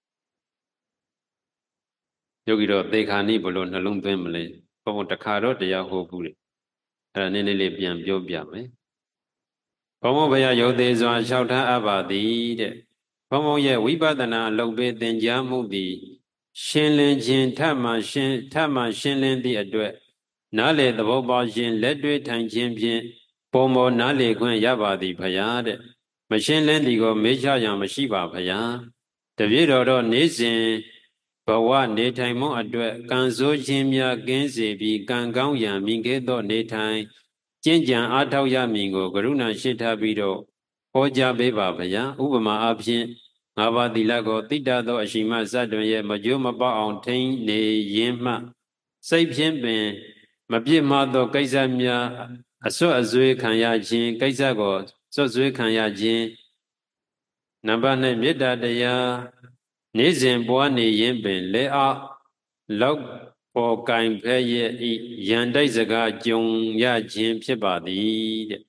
ယောဂီတော့သေခာနိဘလို့နှလုံးသွင်းမလဲဘုံဘုံတခါတော့တရားဟောဘူးလေအဲ့ဒါနည်းနည်းလေးပြန်ပြောပြမယ်ဘုံဘုံဘုရားယုတ်သေးစွာလျှောက်ထားအပ်ပါသည်တဲ့ဘုံဘုံရဲ့ဝိပဿနာအလုပ်ပေးသင်ကြားမှုသည်ရှင်းလင်းခြင်းထပ်မှရှင်းထပ်မှရှင်းလင်းသည့်အတွက်နားလေသဘောပေါက်ခြင်းလက်တွေ့ထိုင်ခြင်းဖြင့်ပုံမောနားလေခွင့်ရပါသည်ဖရာတဲ့မရှင်းလင်းသည်ကိုမေးချရန်မရှိပါဖရာတပြည့်တော်တော့နေစဉ်ဘဝနေထိုင်မှုအတွက်ကံဆိုးခြင်းများကင်းစေပြီးကံကောင်းရန်မိခဲ့သောနေထိုင်ကျင့်ကြံအားထုတ်ရမည်ကိုကရုဏာရှိထားပြီးတော့ဟောကြားပေးပါဗျာဥပမာအဖြစ်ငါးပါးသီလကိုတိတ္တသောအရှိမစတွင်ရဲ့မကြိုးမပေါအောင်ထိန်းနေရင်းမှစိတ်ဖြင့်ပင်မပြစ်မှားသောကိစ္စများအစွတ်အဆွေးခံရခြင်းကိစ္စကိုစွတ်ဆွေးခံရခြင်းနံပါတ်နှစ်မေတ္တာတရားနေ့စဉ်ပွားနေရင်ပင်လက်အောက်လောက်ပေါ်ကင်ဖဲ့ရဲ့ဤရန်တိုက်စကားကြုံရခြင်းဖြစ်ပါသည်တဲ့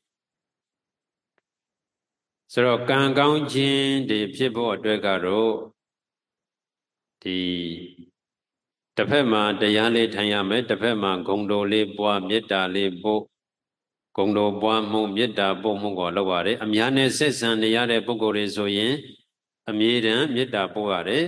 ဆိုတော့ကံကောင်းခြင်းတွေဖြစ်ဖို့အတွက်ကတော့ဒီတစ်ဖက်မှာတရားလေးထိုင်ရမယ်တစ်ဖက်မှာဂုဏ်တော်လေးပွားမေတ္တာလေးပို့ဂုဏ်တော်ပွားမှုမေတ္တာပို့မှုကိုလုပ်ရတယ်အများနဲ့ဆက်ဆံနေရတဲ့ပုဂ္ဂိုလ်တွေဆိုရင်အမြဲတမ်းမေတ္တာပို့ရတယ်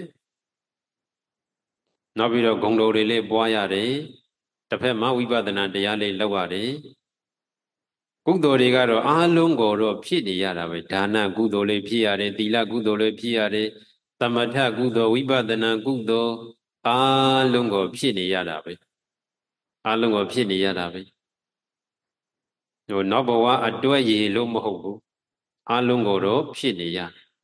နောက်ပြီးတော့ဂုဏ်တော်တွေလေးပွားရတယ်တစ်ဖက်မှာဝိပဿနာတရားလေးလုပ်ရတယ်ကုသိုလ်တွေကတော့အားလုံးကိုတော့ဖြစ်နေရတာပဲဒါနကုသိုလ်လေးဖြစ်ရတယ်သီလကုသိုလ်လေးဖြစ်ရတယ်သမထကုသိုလ်ဝိပဿနာကုသိုလ်အားလုံးကိုဖြစ်နေရတာပဲအားလုံးကိုဖြစ်နေရတာပဲဟိုနောက်ဘဝအတွဲရည်လို့မဟုတ်ဘူးအားလုံးကိုတော့ဖြစ်နေရ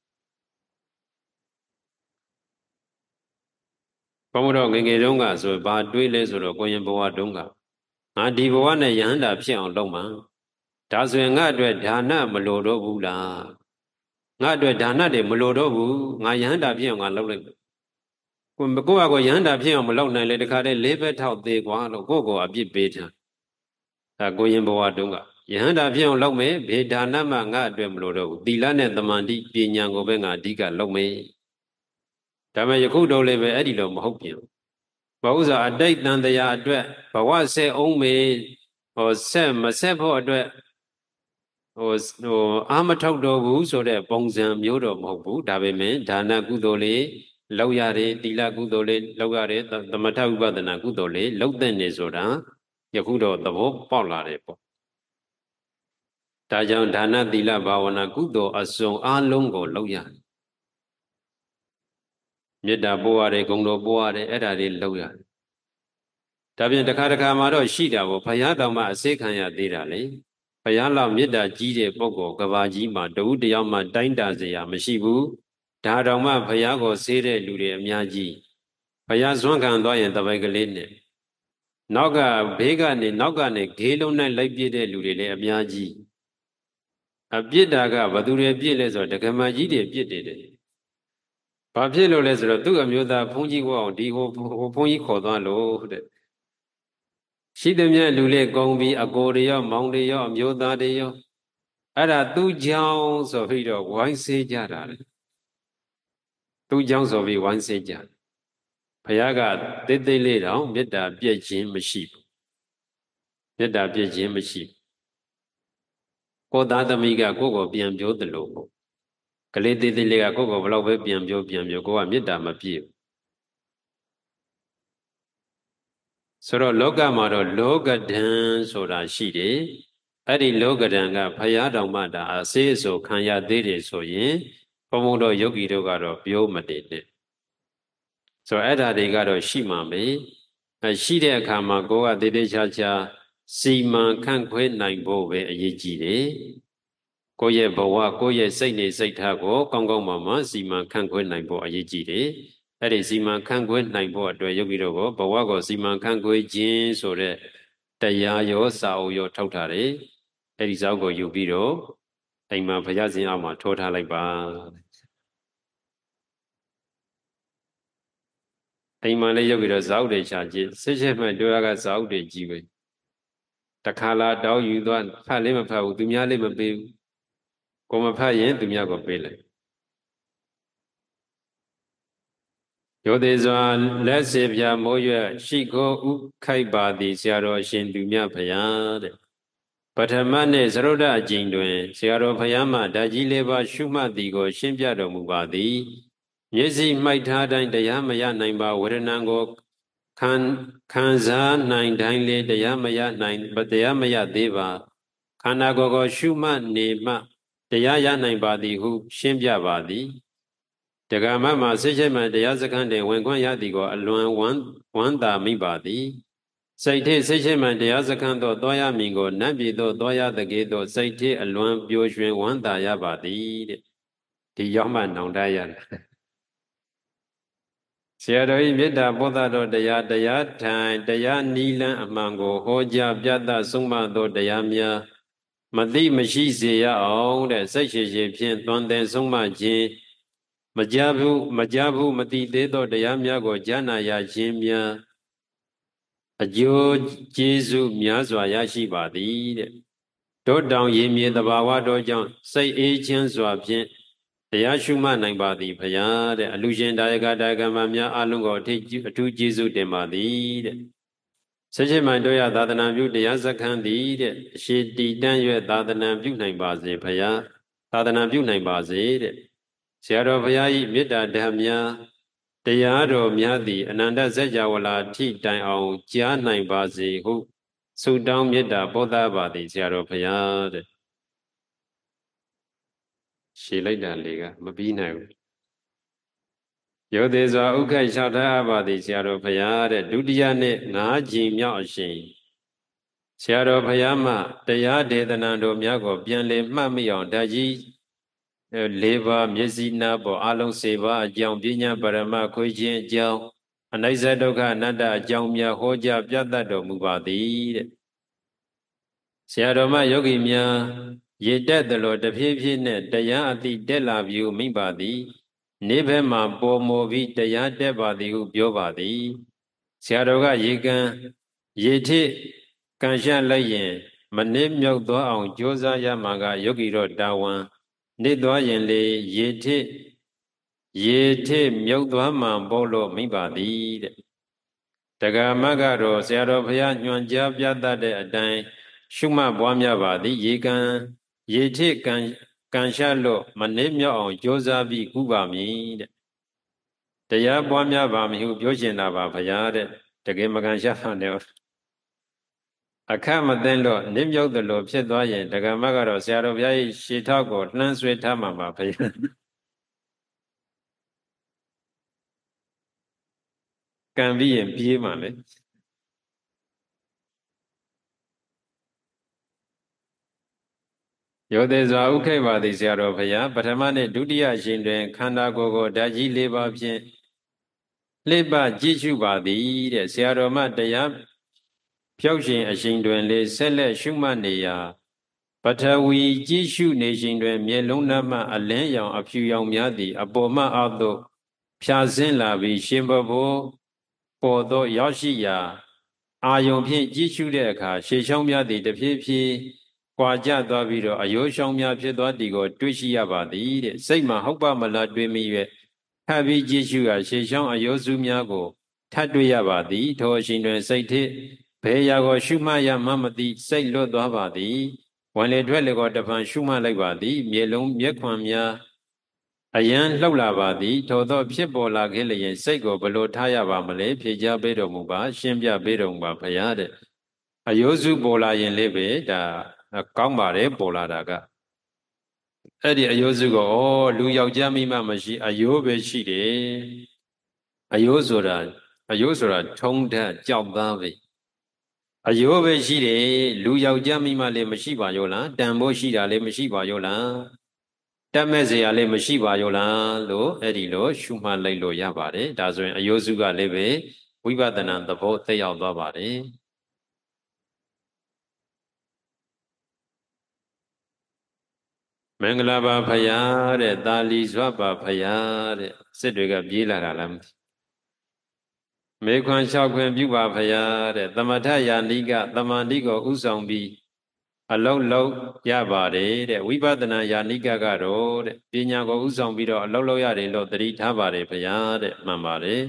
ဘုံတော်ငယ်ငယ်တုန်းကဆိုဘာတွေးလဲဆိုတော့ကိုရင်ဘဝတုန်းကငါဒီဘဝနဲ့ယဟန္တာဖြစ်အောင်လုပ်မှာဒါဆိုရင်ငါအတွက်ဒါနမလိုတော့ဘူးလားငါအတွက်ဒါနတွေမလိုတော့ဘူးငါယဟန္တာဖြစ်အောင်ငါလုပ်လိုက်ကိုကိုကကိုယဟန္တာဖြစ်အောင်မလုပ်နိုင်လေတခါတည်းလေးဘက်ထောက်သေးကွာလို့ကိုကိုအပြစ်ပေးထားဒါကိုရင်ဘဝတုန်းကယဟန္တာဖြစ်အောင်လုပ်မယ်ဘေဒါနမငါအတွက်မလို့တော့ဘူးသီလနဲ့တမန်တိပညာကိုပဲငါအဓိကလုပ်မယ်ဒါပေမဲ့ယခုတော့လည်းပဲအဲ့ဒီလိုမဟုတ်ပြန်ဘာဥစ္စာအတိတ်တန်တရားအတွက်ဘဝဆက်အောင်မေဟောဆက်မဆက်ဖို့အတွက်ဟိုဟိုအာမထောက်တော့ဘူးဆိုတဲ့ပုံစံမျိုးတော့မဟုတ်ဘူးဒါပေမဲ့ဒါနကုသိုလ်လေးလောက်ရတယ်သီလကုသိုလ်လေးလောက်ရတယ်သမထဥပဒနာကုသိုလ်လေးလောက်တဲ့နေဆိုတာယခုတော့သဘောပေါက်လာတယ်ပေါ့ဒါကြောင့်ဒါနသီလဘာဝနာကုသိုလ်အစုံအလုံးကိုလောက်ရတယ်မေတ္တာပို့ရတယ်ဂုဏ်တော်ပို့ရတယ်အဲ့ဒါလေးလောက်ရတယ်ဒါပြင်တစ်ခါတစ်ခါမှတော့ရှိတာပေါ့ဘုရားတော်မှအစေခံရသေးတာလေဘုရားလောက်မေတ္တာကြီးတဲ့ပုဂ္ဂိုလ်ကဘာကြီးမှာတဦးတယောက်မှတိုင်းတာစရာမရှိဘူးဒါတော်မှဘုရားကိုဆေးတဲ့လူတွေအများကြီးဘုရားဇွမ်းခံသွားရင်တပိုက်ကလေးနဲ့နောက်ကဘေးကနေနောက်ကနေဂေးလုံးနဲ့လိုက်ပြည့်တဲ့လူတွေလည်းအများကြီးအပြစ်တာကဘသူတွေပြည့်လဲဆိုတော့ဒကမကြီးတွေပြည့်တယ်တယ်ဘာဖြစ်လို့လဲဆိုတော့သူ့အမျိုးသားဘုန်းကြီးကိုအောင်ဒီဟိုဘုန်းကြီးခေါ်သွားလို့တဲ့ရှိသမျှလူလေးကုံပြီးအကိုတွေရောမောင်တွေရောအမျိုးသားတွေရောအဲ့ဒါသူ့ကြောင့်ဆိုပြီးတော့ဝိုင်းဆေးကြတာလေသူ့ကြောင့်ဆိုပြီးဝိုင်းဆေးကြဘုရားကတိတ်တိတ်လေးတော့မေတ္တာပြည့်ခြင်းမရှိဘူးမေတ္တာပြည့်ခြင်းမရှိကိုသားသမီးကကိုယ့်ကိုပြန်ပြောတယ်လို့ပေါ့ကလေးတိတ်တိတ်လေးကကိုယ့်ကိုဘလောက်ပဲပြန်ပြောပြန်ပြောကိုကမေတ္တာမပြည့်ဘူးဆိုတော့လောကမှာတော့လောကဓံဆိုတာရှိတယ်အဲ့ဒီလောကဓံကဘုရားတော်မှဒါအစေးအဆိုခံရသေးတယ်ဆိုရင်ဘုံဘုံတော်ယောဂီတို့ကတော့ပြောမတည်နဲ့ဆိုတော့အဲ့ဒါတွေကတော့ရှိမှာပဲအဲရှိတဲ့အခါမှာကိုကတည်တည်ချာချာစီမံခန့်ခွဲနိုင်ဖို့ပဲအရေးကြီးတယ်ကိုယ့်ရဲ့ဘဝကိုယ့်ရဲ့စိတ်နေစိတ်ထားကိုကောင်းကောင်းမှမှစီမံခန့်ခွဲနိုင်ဖို့အရေးကြီးတယ်အဲ့ဒီစီမံခန့်ခွဲနိုင်ဖို့အတွက်ယောဂီတို့ကဘဝကိုစီမံခန့်ခွဲခြင်းဆိုတဲ့တရားရောစာအုပ်ရောထုတ်ထားတယ်အဲ့ဒီစာအုပ်ကိုယူပြီးတော့အိမ်မှာဘုရားရှင်အောက်မှာထိုးထားလိုက်ပါအိမ်မှာလည်းယောဂီတို့စာအုပ်တွေချကြည့်စစ်ချက်မှတွေ့ရကစာအုပ်တွေကြည့်ပဲတခါလာတောင်းယူသွားဖတ်လေးမဖတ်ဘူးသူများလေးမပေးဘူးကိုမဖတ်ရင်သူများကိုပေးလိုက်ယောသေးစွာလက်စေပြမိုးရွက်ရှိခိုးဥခိုက်ပါသည်ဆရာတော်အရှင်သူမြတ်ဖရာတဲ့ပထမနှင့်သရုဒ္ဓအကျင့်တွင်ဆရာတော်ဖရာမှဓာကြီးလေးပါရှုမှတ်သည်ကိုရှင်းပြတော်မူပါသည်မျက်စိမှိုက်ထားတိုင်းတရားမရနိုင်ပါဝေဒနာကိုခံခံစားနိုင်တိုင်းလေတရားမရနိုင်တရားမရသေးပါခန္ဓာကိုယ်ကိုရှုမှတ်နေမှတရားရနိုင်ပါသည်ဟုရှင်းပြပါသည်တက္ကမမှာစိတ်ချိတ်မှတရားစခန်းတွင်ဝင်ခွင့်ရသည်ကိုအလွန်ဝမ်းဝမ်းသာမိပါသည်စိတ်ထိစိတ်ချိတ်မှတရားစခန်းသို့သွားရမည်ကိုနတ်ပြည်သို့သွားရသကဲ့သို့စိတ်ထိအလွန်ပျော်ရွှင်ဝမ်းသာရပါသည်တဲ့ဒီရောက်မှနောင်တရတယ်ဆရာတော်ဤမေတ္တာပို့သတော်တရားတရားထိုင်တရားနီလန်းအမှန်ကိုဟောကြားပြသဆုံးမသောတရားများမသိမရှိစေရအောင်တဲ့စိတ်ရှိရှိဖြင့်သွန်သင်ဆုံးမခြင်းမကြဘူးမကြဘူးမသိသေးသောတရားများကိုကြားနာရခြင်းများအကျိုးကျေးဇူးများစွာရရှိပါသည်တဲ့တောတောင်ရေမြေသဘာဝတော်ကြောင့်စိတ်အေးချမ်းစွာဖြင့်တရားရှုမှတ်နိုင်ပါသည်ဖရာတဲ့အလူရှင်ဒါယကဒါယကမများအလုံးကိုအထူးအထူးကျေးဇူးတင်ပါသည်တဲ့ဆက်ရှိမှန်တို့ရသာသနာပြုတရားစခန်းသည်တဲ့အရှိတီတန်းရွယ်သာသနာပြုနိုင်ပါစေဖရာသာသနာပြုနိုင်ပါစေတဲ့ဆရာတော်ဘုရား၏မေတ္တာဓမ္မများတရားတော်များသည်အနန္တစัจ java လာထိတိုင်အောင်ကြားနိုင်ပါစေဟုဆုတောင်းမေတ္တာပို့သပါသည်ဆရာတော်ဘုရားတဲ့ရှည်လိုက်တာလေကမပြီးနိုင်ဘူးယောသေးစွာဥက္ခိုက်လျှောက်ထားပါသည်ဆရာတော်ဘုရားတဲ့ဒုတိယနှစ်ငါးကြိမ်မြောက်အရှင်ဆရာတော်ဘုရားမှတရားဒေသနာတော်များကိုပြန်လည်မှတ်မိအောင်ဓာကြီးလေးပါးမျက်စိနာပေါ်အလုံးစေပါအကြောင်းပညာပရမခွေခြင်းအကြောင်းအနိစ္စဒုက္ခအနတ္တအကြောင်းများဟောကြားပြသတော်မူပါသည်တဲ့ဆရာတော်မယောဂီများရည်တက်သလိုတဖြည်းဖြည်းနဲ့တရားအတိတက်လာပြီမိပါသည်နေဘက်မှာပေါ်မောပြီးတရားတက်ပါသည်ဟုပြောပါသည်ဆရာတော်ကရေကန်ရေထစ်ကန်ရှလိုက်ရင်မနစ်မြောက်သွားအောင်ကြိုးစားရမှာကယောဂီတော်တာဝန်နေသွားရင်လေရေထစ်ရေထစ်မြုပ်သွားမှပေါ့လို့မိပါသည်တဲ့တက္ကမကတော့ဆရာတော်ဘုရားညွှန်ကြားပြတတ်တဲ့အတိုင်းရှုမှတ်ပွားများပါသည်ရေကန်ရေထစ်ကန်ကန်ရှလို့မနစ်မြောက်အောင်ကြိုးစားပြီးကုပါမည်တဲ့တရားပွားများပါမည်ဟုပြောရှင်တာပါဘုရားတဲ့တကယ်မကန်ရှပါနဲ့အခမသိလို့နစ်မြောက်တယ်လို့ဖြစ်သွားရင်တက္ကမကတော့ဆရာတော်ဘုရားရဲ့ရှေထောက်ကိုလှမ်းဆွဲထားမှာပါဘုရားကံပြီးရင်ပြေးမှလေယောသေစွာဥခိတ်ပါသည်ဆရာတော်ဘုရားပထမနဲ့ဒုတိယရှင်တွင်ခန္ဓာကိုယ်ကိုဓာတ်ကြီးလေးပါးဖြင့်လှိပကြည့်ရှုပါသည်တဲ့ဆရာတော်မှတရားဖြောက်ရှင်အရှင်တွင်လေဆက်လက်ရှုမှတ်နေရာပထဝီကြည့်ရှုနေရှင်တွင်မျက်လုံးနှမအလင်းရောင်အဖြူရောင်များသည်အပေါ်မှအောက်သို့ဖြာဆင်းလာပြီးရှင်ဘဘိုးပေါ်သောရောက်ရှိရာအာယုံဖြင့်ကြည့်ရှုတဲ့အခါရှေချောင်းများသည်တဖြည်းဖြည်းကွာကျသွားပြီးတော့အယိုးရှောင်းများဖြစ်သွားသည်ကိုတွေ့ရှိရပါသည်တဲ့စိတ်မှာဟုတ်ပါမလားတွေးမိ၍ထပ်ပြီးကြည့်ရှုရာရှေချောင်းအယိုးစုများကိုထပ်တွေ့ရပါသည်ထိုအရှင်တွင်စိတ်ထစ်ဘယ်ရာကိုရှုမှတ်ရမှမသိစိတ်လွတ်သွားပါသည်ဝင်လေထွက်လေကိုတပံရှုမှတ်လိုက်ပါသည်မျက်လုံးမျက်ခွန်များအယံလှုပ်လာပါသည်ထိုသောဖြစ်ပေါ်လာခဲ့လျင်စိတ်ကိုဘလို့ထားရပါမလဲဖြေကြားပေးတော်မူပါရှင်းပြပေးတော်မူပါဘုရားတဲ့အယိုးစုပေါ်လာရင်လည်းပဲဒါကောင်းပါတယ်ပေါ်လာတာကအဲ့ဒီအယိုးစုကိုဩလူယောက်ျားမိမမရှိအယိုးပဲရှိတယ်အယိုးဆိုတာအယိုးဆိုတာထုံးထက်ကြောက်သားပဲအယိုးပဲရှိတယ်လူယောက်ျားမိမလည်းမရှိပါရောလားတန်ဖို့ရှိတာလည်းမရှိပါရောလားတတ်မဲ့စရာလည်းမရှိပါရောလားလို့အဲ့ဒီလိုရှုမှတ်လိုက်လို့ရပါတယ်ဒါဆိုရင်အယိုးစုကလည်းပဲဝိပဿနာသဘောသက်ရောက်သွားပါတယ်မင်္ဂလာပါဖယားတဲ့တာလီစွာပါဖယားတဲ့စစ်တွေကပြေးလာတာလားမသိမေခွန်လျှောက်ခွင်ပြုပါဖယားတဲ့သမထယာနိကတမန္တိကိုဥဆောင်ပြီးအလုံးလုံးရပါတယ်တဲ့ဝိပဿနာယာနိကကတော့တဲ့ပညာကိုဥဆောင်ပြီးတော့အလုံးလုံးရတယ်လို့သတိထားပါတယ်ဖယားတဲ့မှန်ပါတယ်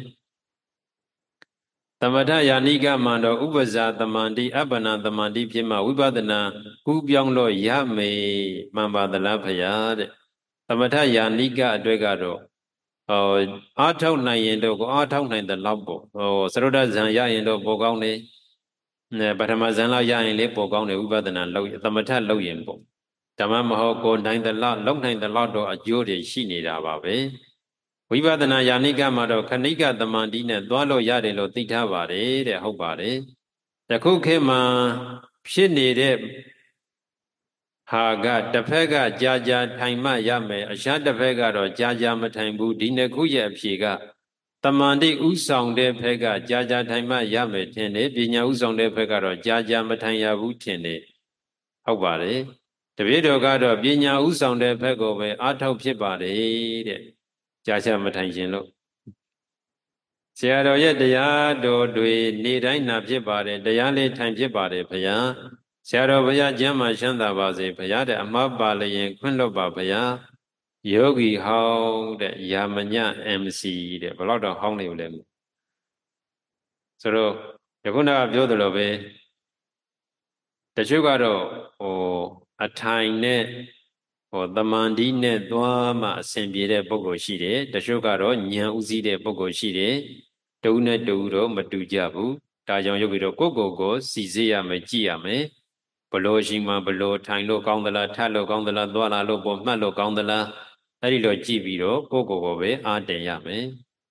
သမထယာနိကမှန်တော့ဥပဇာတမန္တိအပ္ပနာတမန္တိဖြစ်မှဝိပဿနာကူးပြောင်းလို့ရမယ်မှန်ပါသလားဖယားတဲ့သမထယာနိကအတွက်ကတော့ဟောအားထုတ်နိုင်ရင်တော့ကိုအားထုတ်နိုင်တဲ့လောက်ပေါ့ဟောသရုဒ္ဓဇံရရင်တော့ပိုကောင်းတယ်ပထမဇန်လောက်ရရင်လေပိုကောင်းတယ်ဝိပဿနာလောက်သမထလောက်ရင်ပေါ့ဓမ္မမဟုတ်ကိုနိုင်တဲ့လောက်လောက်နိုင်တဲ့လောက်တော့အကျိုးတွေရှိနေတာပါပဲဝိပဿနာယာနိကမှာတော့ခဏိကတမန္တိနဲ့သွားလို့ရတယ်လို့သိထားပါတယ်တဲ့ဟုတ်ပါတယ်တခုခေတ်မှာဖြစ်နေတဲ့ဟာကတစ်ဖက်ကကြာကြာထိုင်မှရမယ်အခြားတစ်ဖက်ကတော့ကြာကြာမထိုင်ဘူးဒီနှစ်ခုရဲ့အဖြေကတမန္တိဥဆောင်တဲ့ဖက်ကကြာကြာထိုင်မှရမယ်ထင်တယ်ပညာဥဆောင်တဲ့ဖက်ကတော့ကြာကြာမထိုင်ရဘူးထင်တယ်ဟုတ်ပါတယ်တပည့်တော်ကတော့ပညာဥဆောင်တဲ့ဖက်ကိုပဲအားထုတ်ဖြစ်ပါတယ်တဲ့ကြာကြာမထိုင်ရှင်လို့ဆရာတော်ရဲ့တရားတော်တွေနေတိုင်းနာဖြစ်ပါတယ်တရားလေးထိုင်ဖြစ်ပါတယ်ဘုရားဆရာတော်ဘုရားကျမ်းမှာချမ်းသာပါစေဘုရားတဲ့အမှားပါလျင်ခွင့်လွတ်ပါဘုရားယောဂီဟောင်းတဲ့ယာမည အမ် စီ တဲ့ဘယ်တော့ဟောင်းနေလဲဆိုတော့ယခုနကပြောသလိုပဲတချို့ကတော့ဟိုအထိုင်နဲ့ဟောတမန္တိနဲ့သွားမှအစဉ်ပြေတဲ့ပုဂ္ဂိုလ်ရှိတယ်တချို့ကတော့ဉာဏ်ဥစည်းတဲ့ပုဂ္ဂိုလ်ရှိတယ်တဦးနဲ့တဦးတော့မတူကြဘူးဒါကြောင့်ယောဂီတို့ကိုယ့်ကိုယ်ကိုစီစေရမယ်ကြည့်ရမယ်ဘလို့ရှိမှဘလို့ထိုင်လို့ကောင်းသလားထလို့ကောင်းသလားသွားလာလို့ပေါ်မှတ်လို့ကောင်းသလားအဲ့ဒီလိုကြည့်ပြီးတော့ကိုယ့်ကိုယ်ကိုပဲအားတင်ရမယ်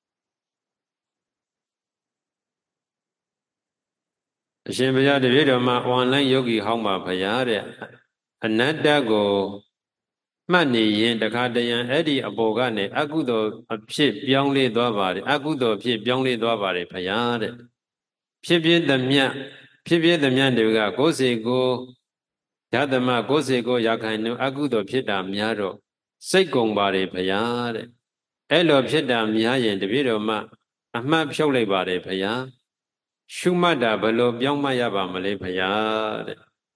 အရှင်ဘုရားတပည့်တော်မှာအွန်လိုင်းယောဂီဟောင်းပါဘုရားတဲ့အနတ္တကိုမှတ်နေရင်တခါတရံအဲ့ဒီအပေါ်ကနေအကုသိုလ်အဖြစ်ပြောင်းလဲသွားပါတယ်အကုသိုလ်ဖြစ်ပြောင်းလဲသွားပါတယ်ဘုရားတဲ့ဖြစ်ဖြစ်သမျှဖြစ်ဖြစ်သမျှတွေကကိုယ်စီကိုဓမ္မကိုယ်စီကိုရခိုင်နှုန်းအကုသိုလ်ဖြစ်တာများတော့စိတ်ကုန်ပါတယ်ဘုရားတဲ့အဲ့လိုဖြစ်တာများရင်တပည့်တော်မှအမှတ်ဖြုတ်လိုက်ပါတယ်ဖရာရှုမှတ်တာဘယ်လိုပြောင်းမှတ်ရပါမလဲဖရာတဲ့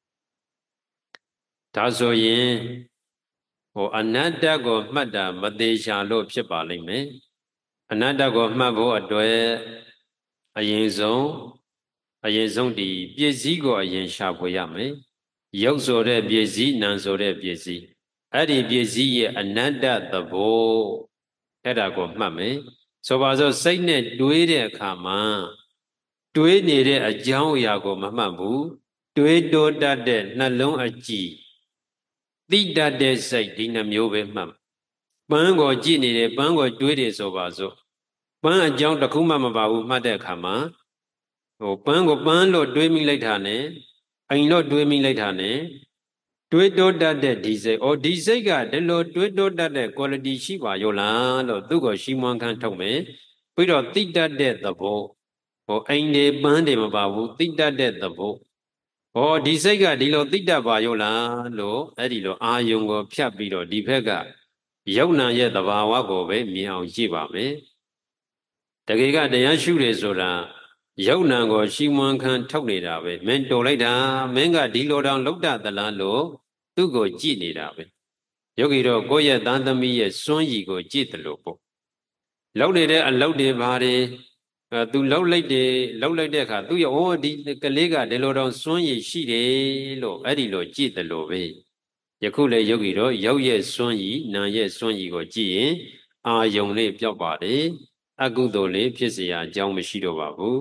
ဒါဆိုရင်ဟိုအနတ္တကိုမှတ်တာမသေးချာလို့ဖြစ်ပါလိမ့်မယ်အနတ္တကိုမှတ်ဖို့အတွက်အရင်ဆုံးအရင်ဆုံးဒီပစ္စည်းကိုအရင်ရှာဖွေရမယ်ရုပ်ဆိုတဲ့ပစ္စည်းနာမ်ဆိုတဲ့ပစ္စည်းအဲ့ဒီပစ္စည်းရဲ့အနတ္တသဘောအဲ့ဒါကိုမှတ်မယ်ဆိုပါစို့စိတ်နဲ့တွေးတဲ့အခါမှာတွေးနေတဲ့အကြောင်းအရာကိုမမှတ်ဘူးတွေးတိုးတတ်တဲ့နှလုံးအကြည်သိတတ်တဲ့စိတ်ဒီနှမျိုးပဲမှတ်ပန်းကိုကြည့်နေတယ်ပန်းကိုတွေးတယ်ဆိုပါစို့ပန်းအကြောင်းတစ်ခုမှမပါဘူးမှတ်တဲ့အခါမှာဟိုပန်းကိုပန်းလို့တွေးမိလိုက်တာနဲ့အိမ်လို့တွေးမိလိုက်တာနဲ့တွေးတိုးတတ်တဲ့ဒီစိတ်ဩဒီစိတ်ကဒီလိုတွေးတိုးတတ်တဲ့ quality ရှိပါရောလားလို့သူ့ကိုရှင်းမွန်းခန်းထုတ်မယ်ပြီးတော့သိတတ်တဲ့သဘောဟိုအိမ်တွေပန်းတွေမပါဘူးသိတတ်တဲ့သဘောဟောဒီစိတ်ကဒီလိုသိတတ်ပါရောလားလို့အဲ့ဒီလိုအာယုံကိုဖြတ်ပြီးတော့ဒီဘက်ကယုံနာရဲ့သဘာဝကိုပဲမြင်အောင်ကြည့်ပါမယ်တကယ်ကတရားရှုတယ်ဆိုတာယုံနာကိုရှီမွန်ခံထုတ်နေတာပဲမင်းတော်လိုက်တာမင်းကဒီလိုတောင်လောက်တသလားလို့သူ့ကိုကြည့်နေတာပဲယောဂီတော့ကိုယ့်ရဲ့သားသမီးရဲ့စွန့်ရည်ကိုကြည့်တယ်လို့ပေါ့လောက်နေတဲ့အလောက်တွေဘာတွေအဲသူလောက်လိုက်တယ်လောက်လိုက်တဲ့အခါသူရဲ့ဩဒီကလေးကဒီလိုတောင်စွန့်ရည်ရှိတယ်လို့အဲ့ဒီလိုကြည့်တယ်လို့ပဲယခုလေယောဂီတော့ရောက်ရဲ့စွန့်ရည်နာရဲ့စွန့်ရည်ကိုကြည့်ရင်အာယုံလေးပြောက်ပါတယ်အကုသိုလ်လေးဖြစ်เสียအကြောင်းမရှိတော့ပါဘူး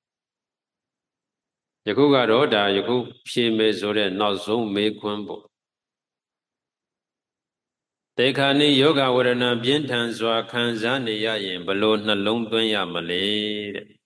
ယခုကတော့ဒါယခုဖြေမယ်ဆိုတဲ့နောက်ဆုံးမေးခွန်းပေါ့တေခာနိယောဂဝရဏပြင်းထန်စွာခံစားနေရရင်ဘလို့နှလုံးသွင်းရမလဲတဲ့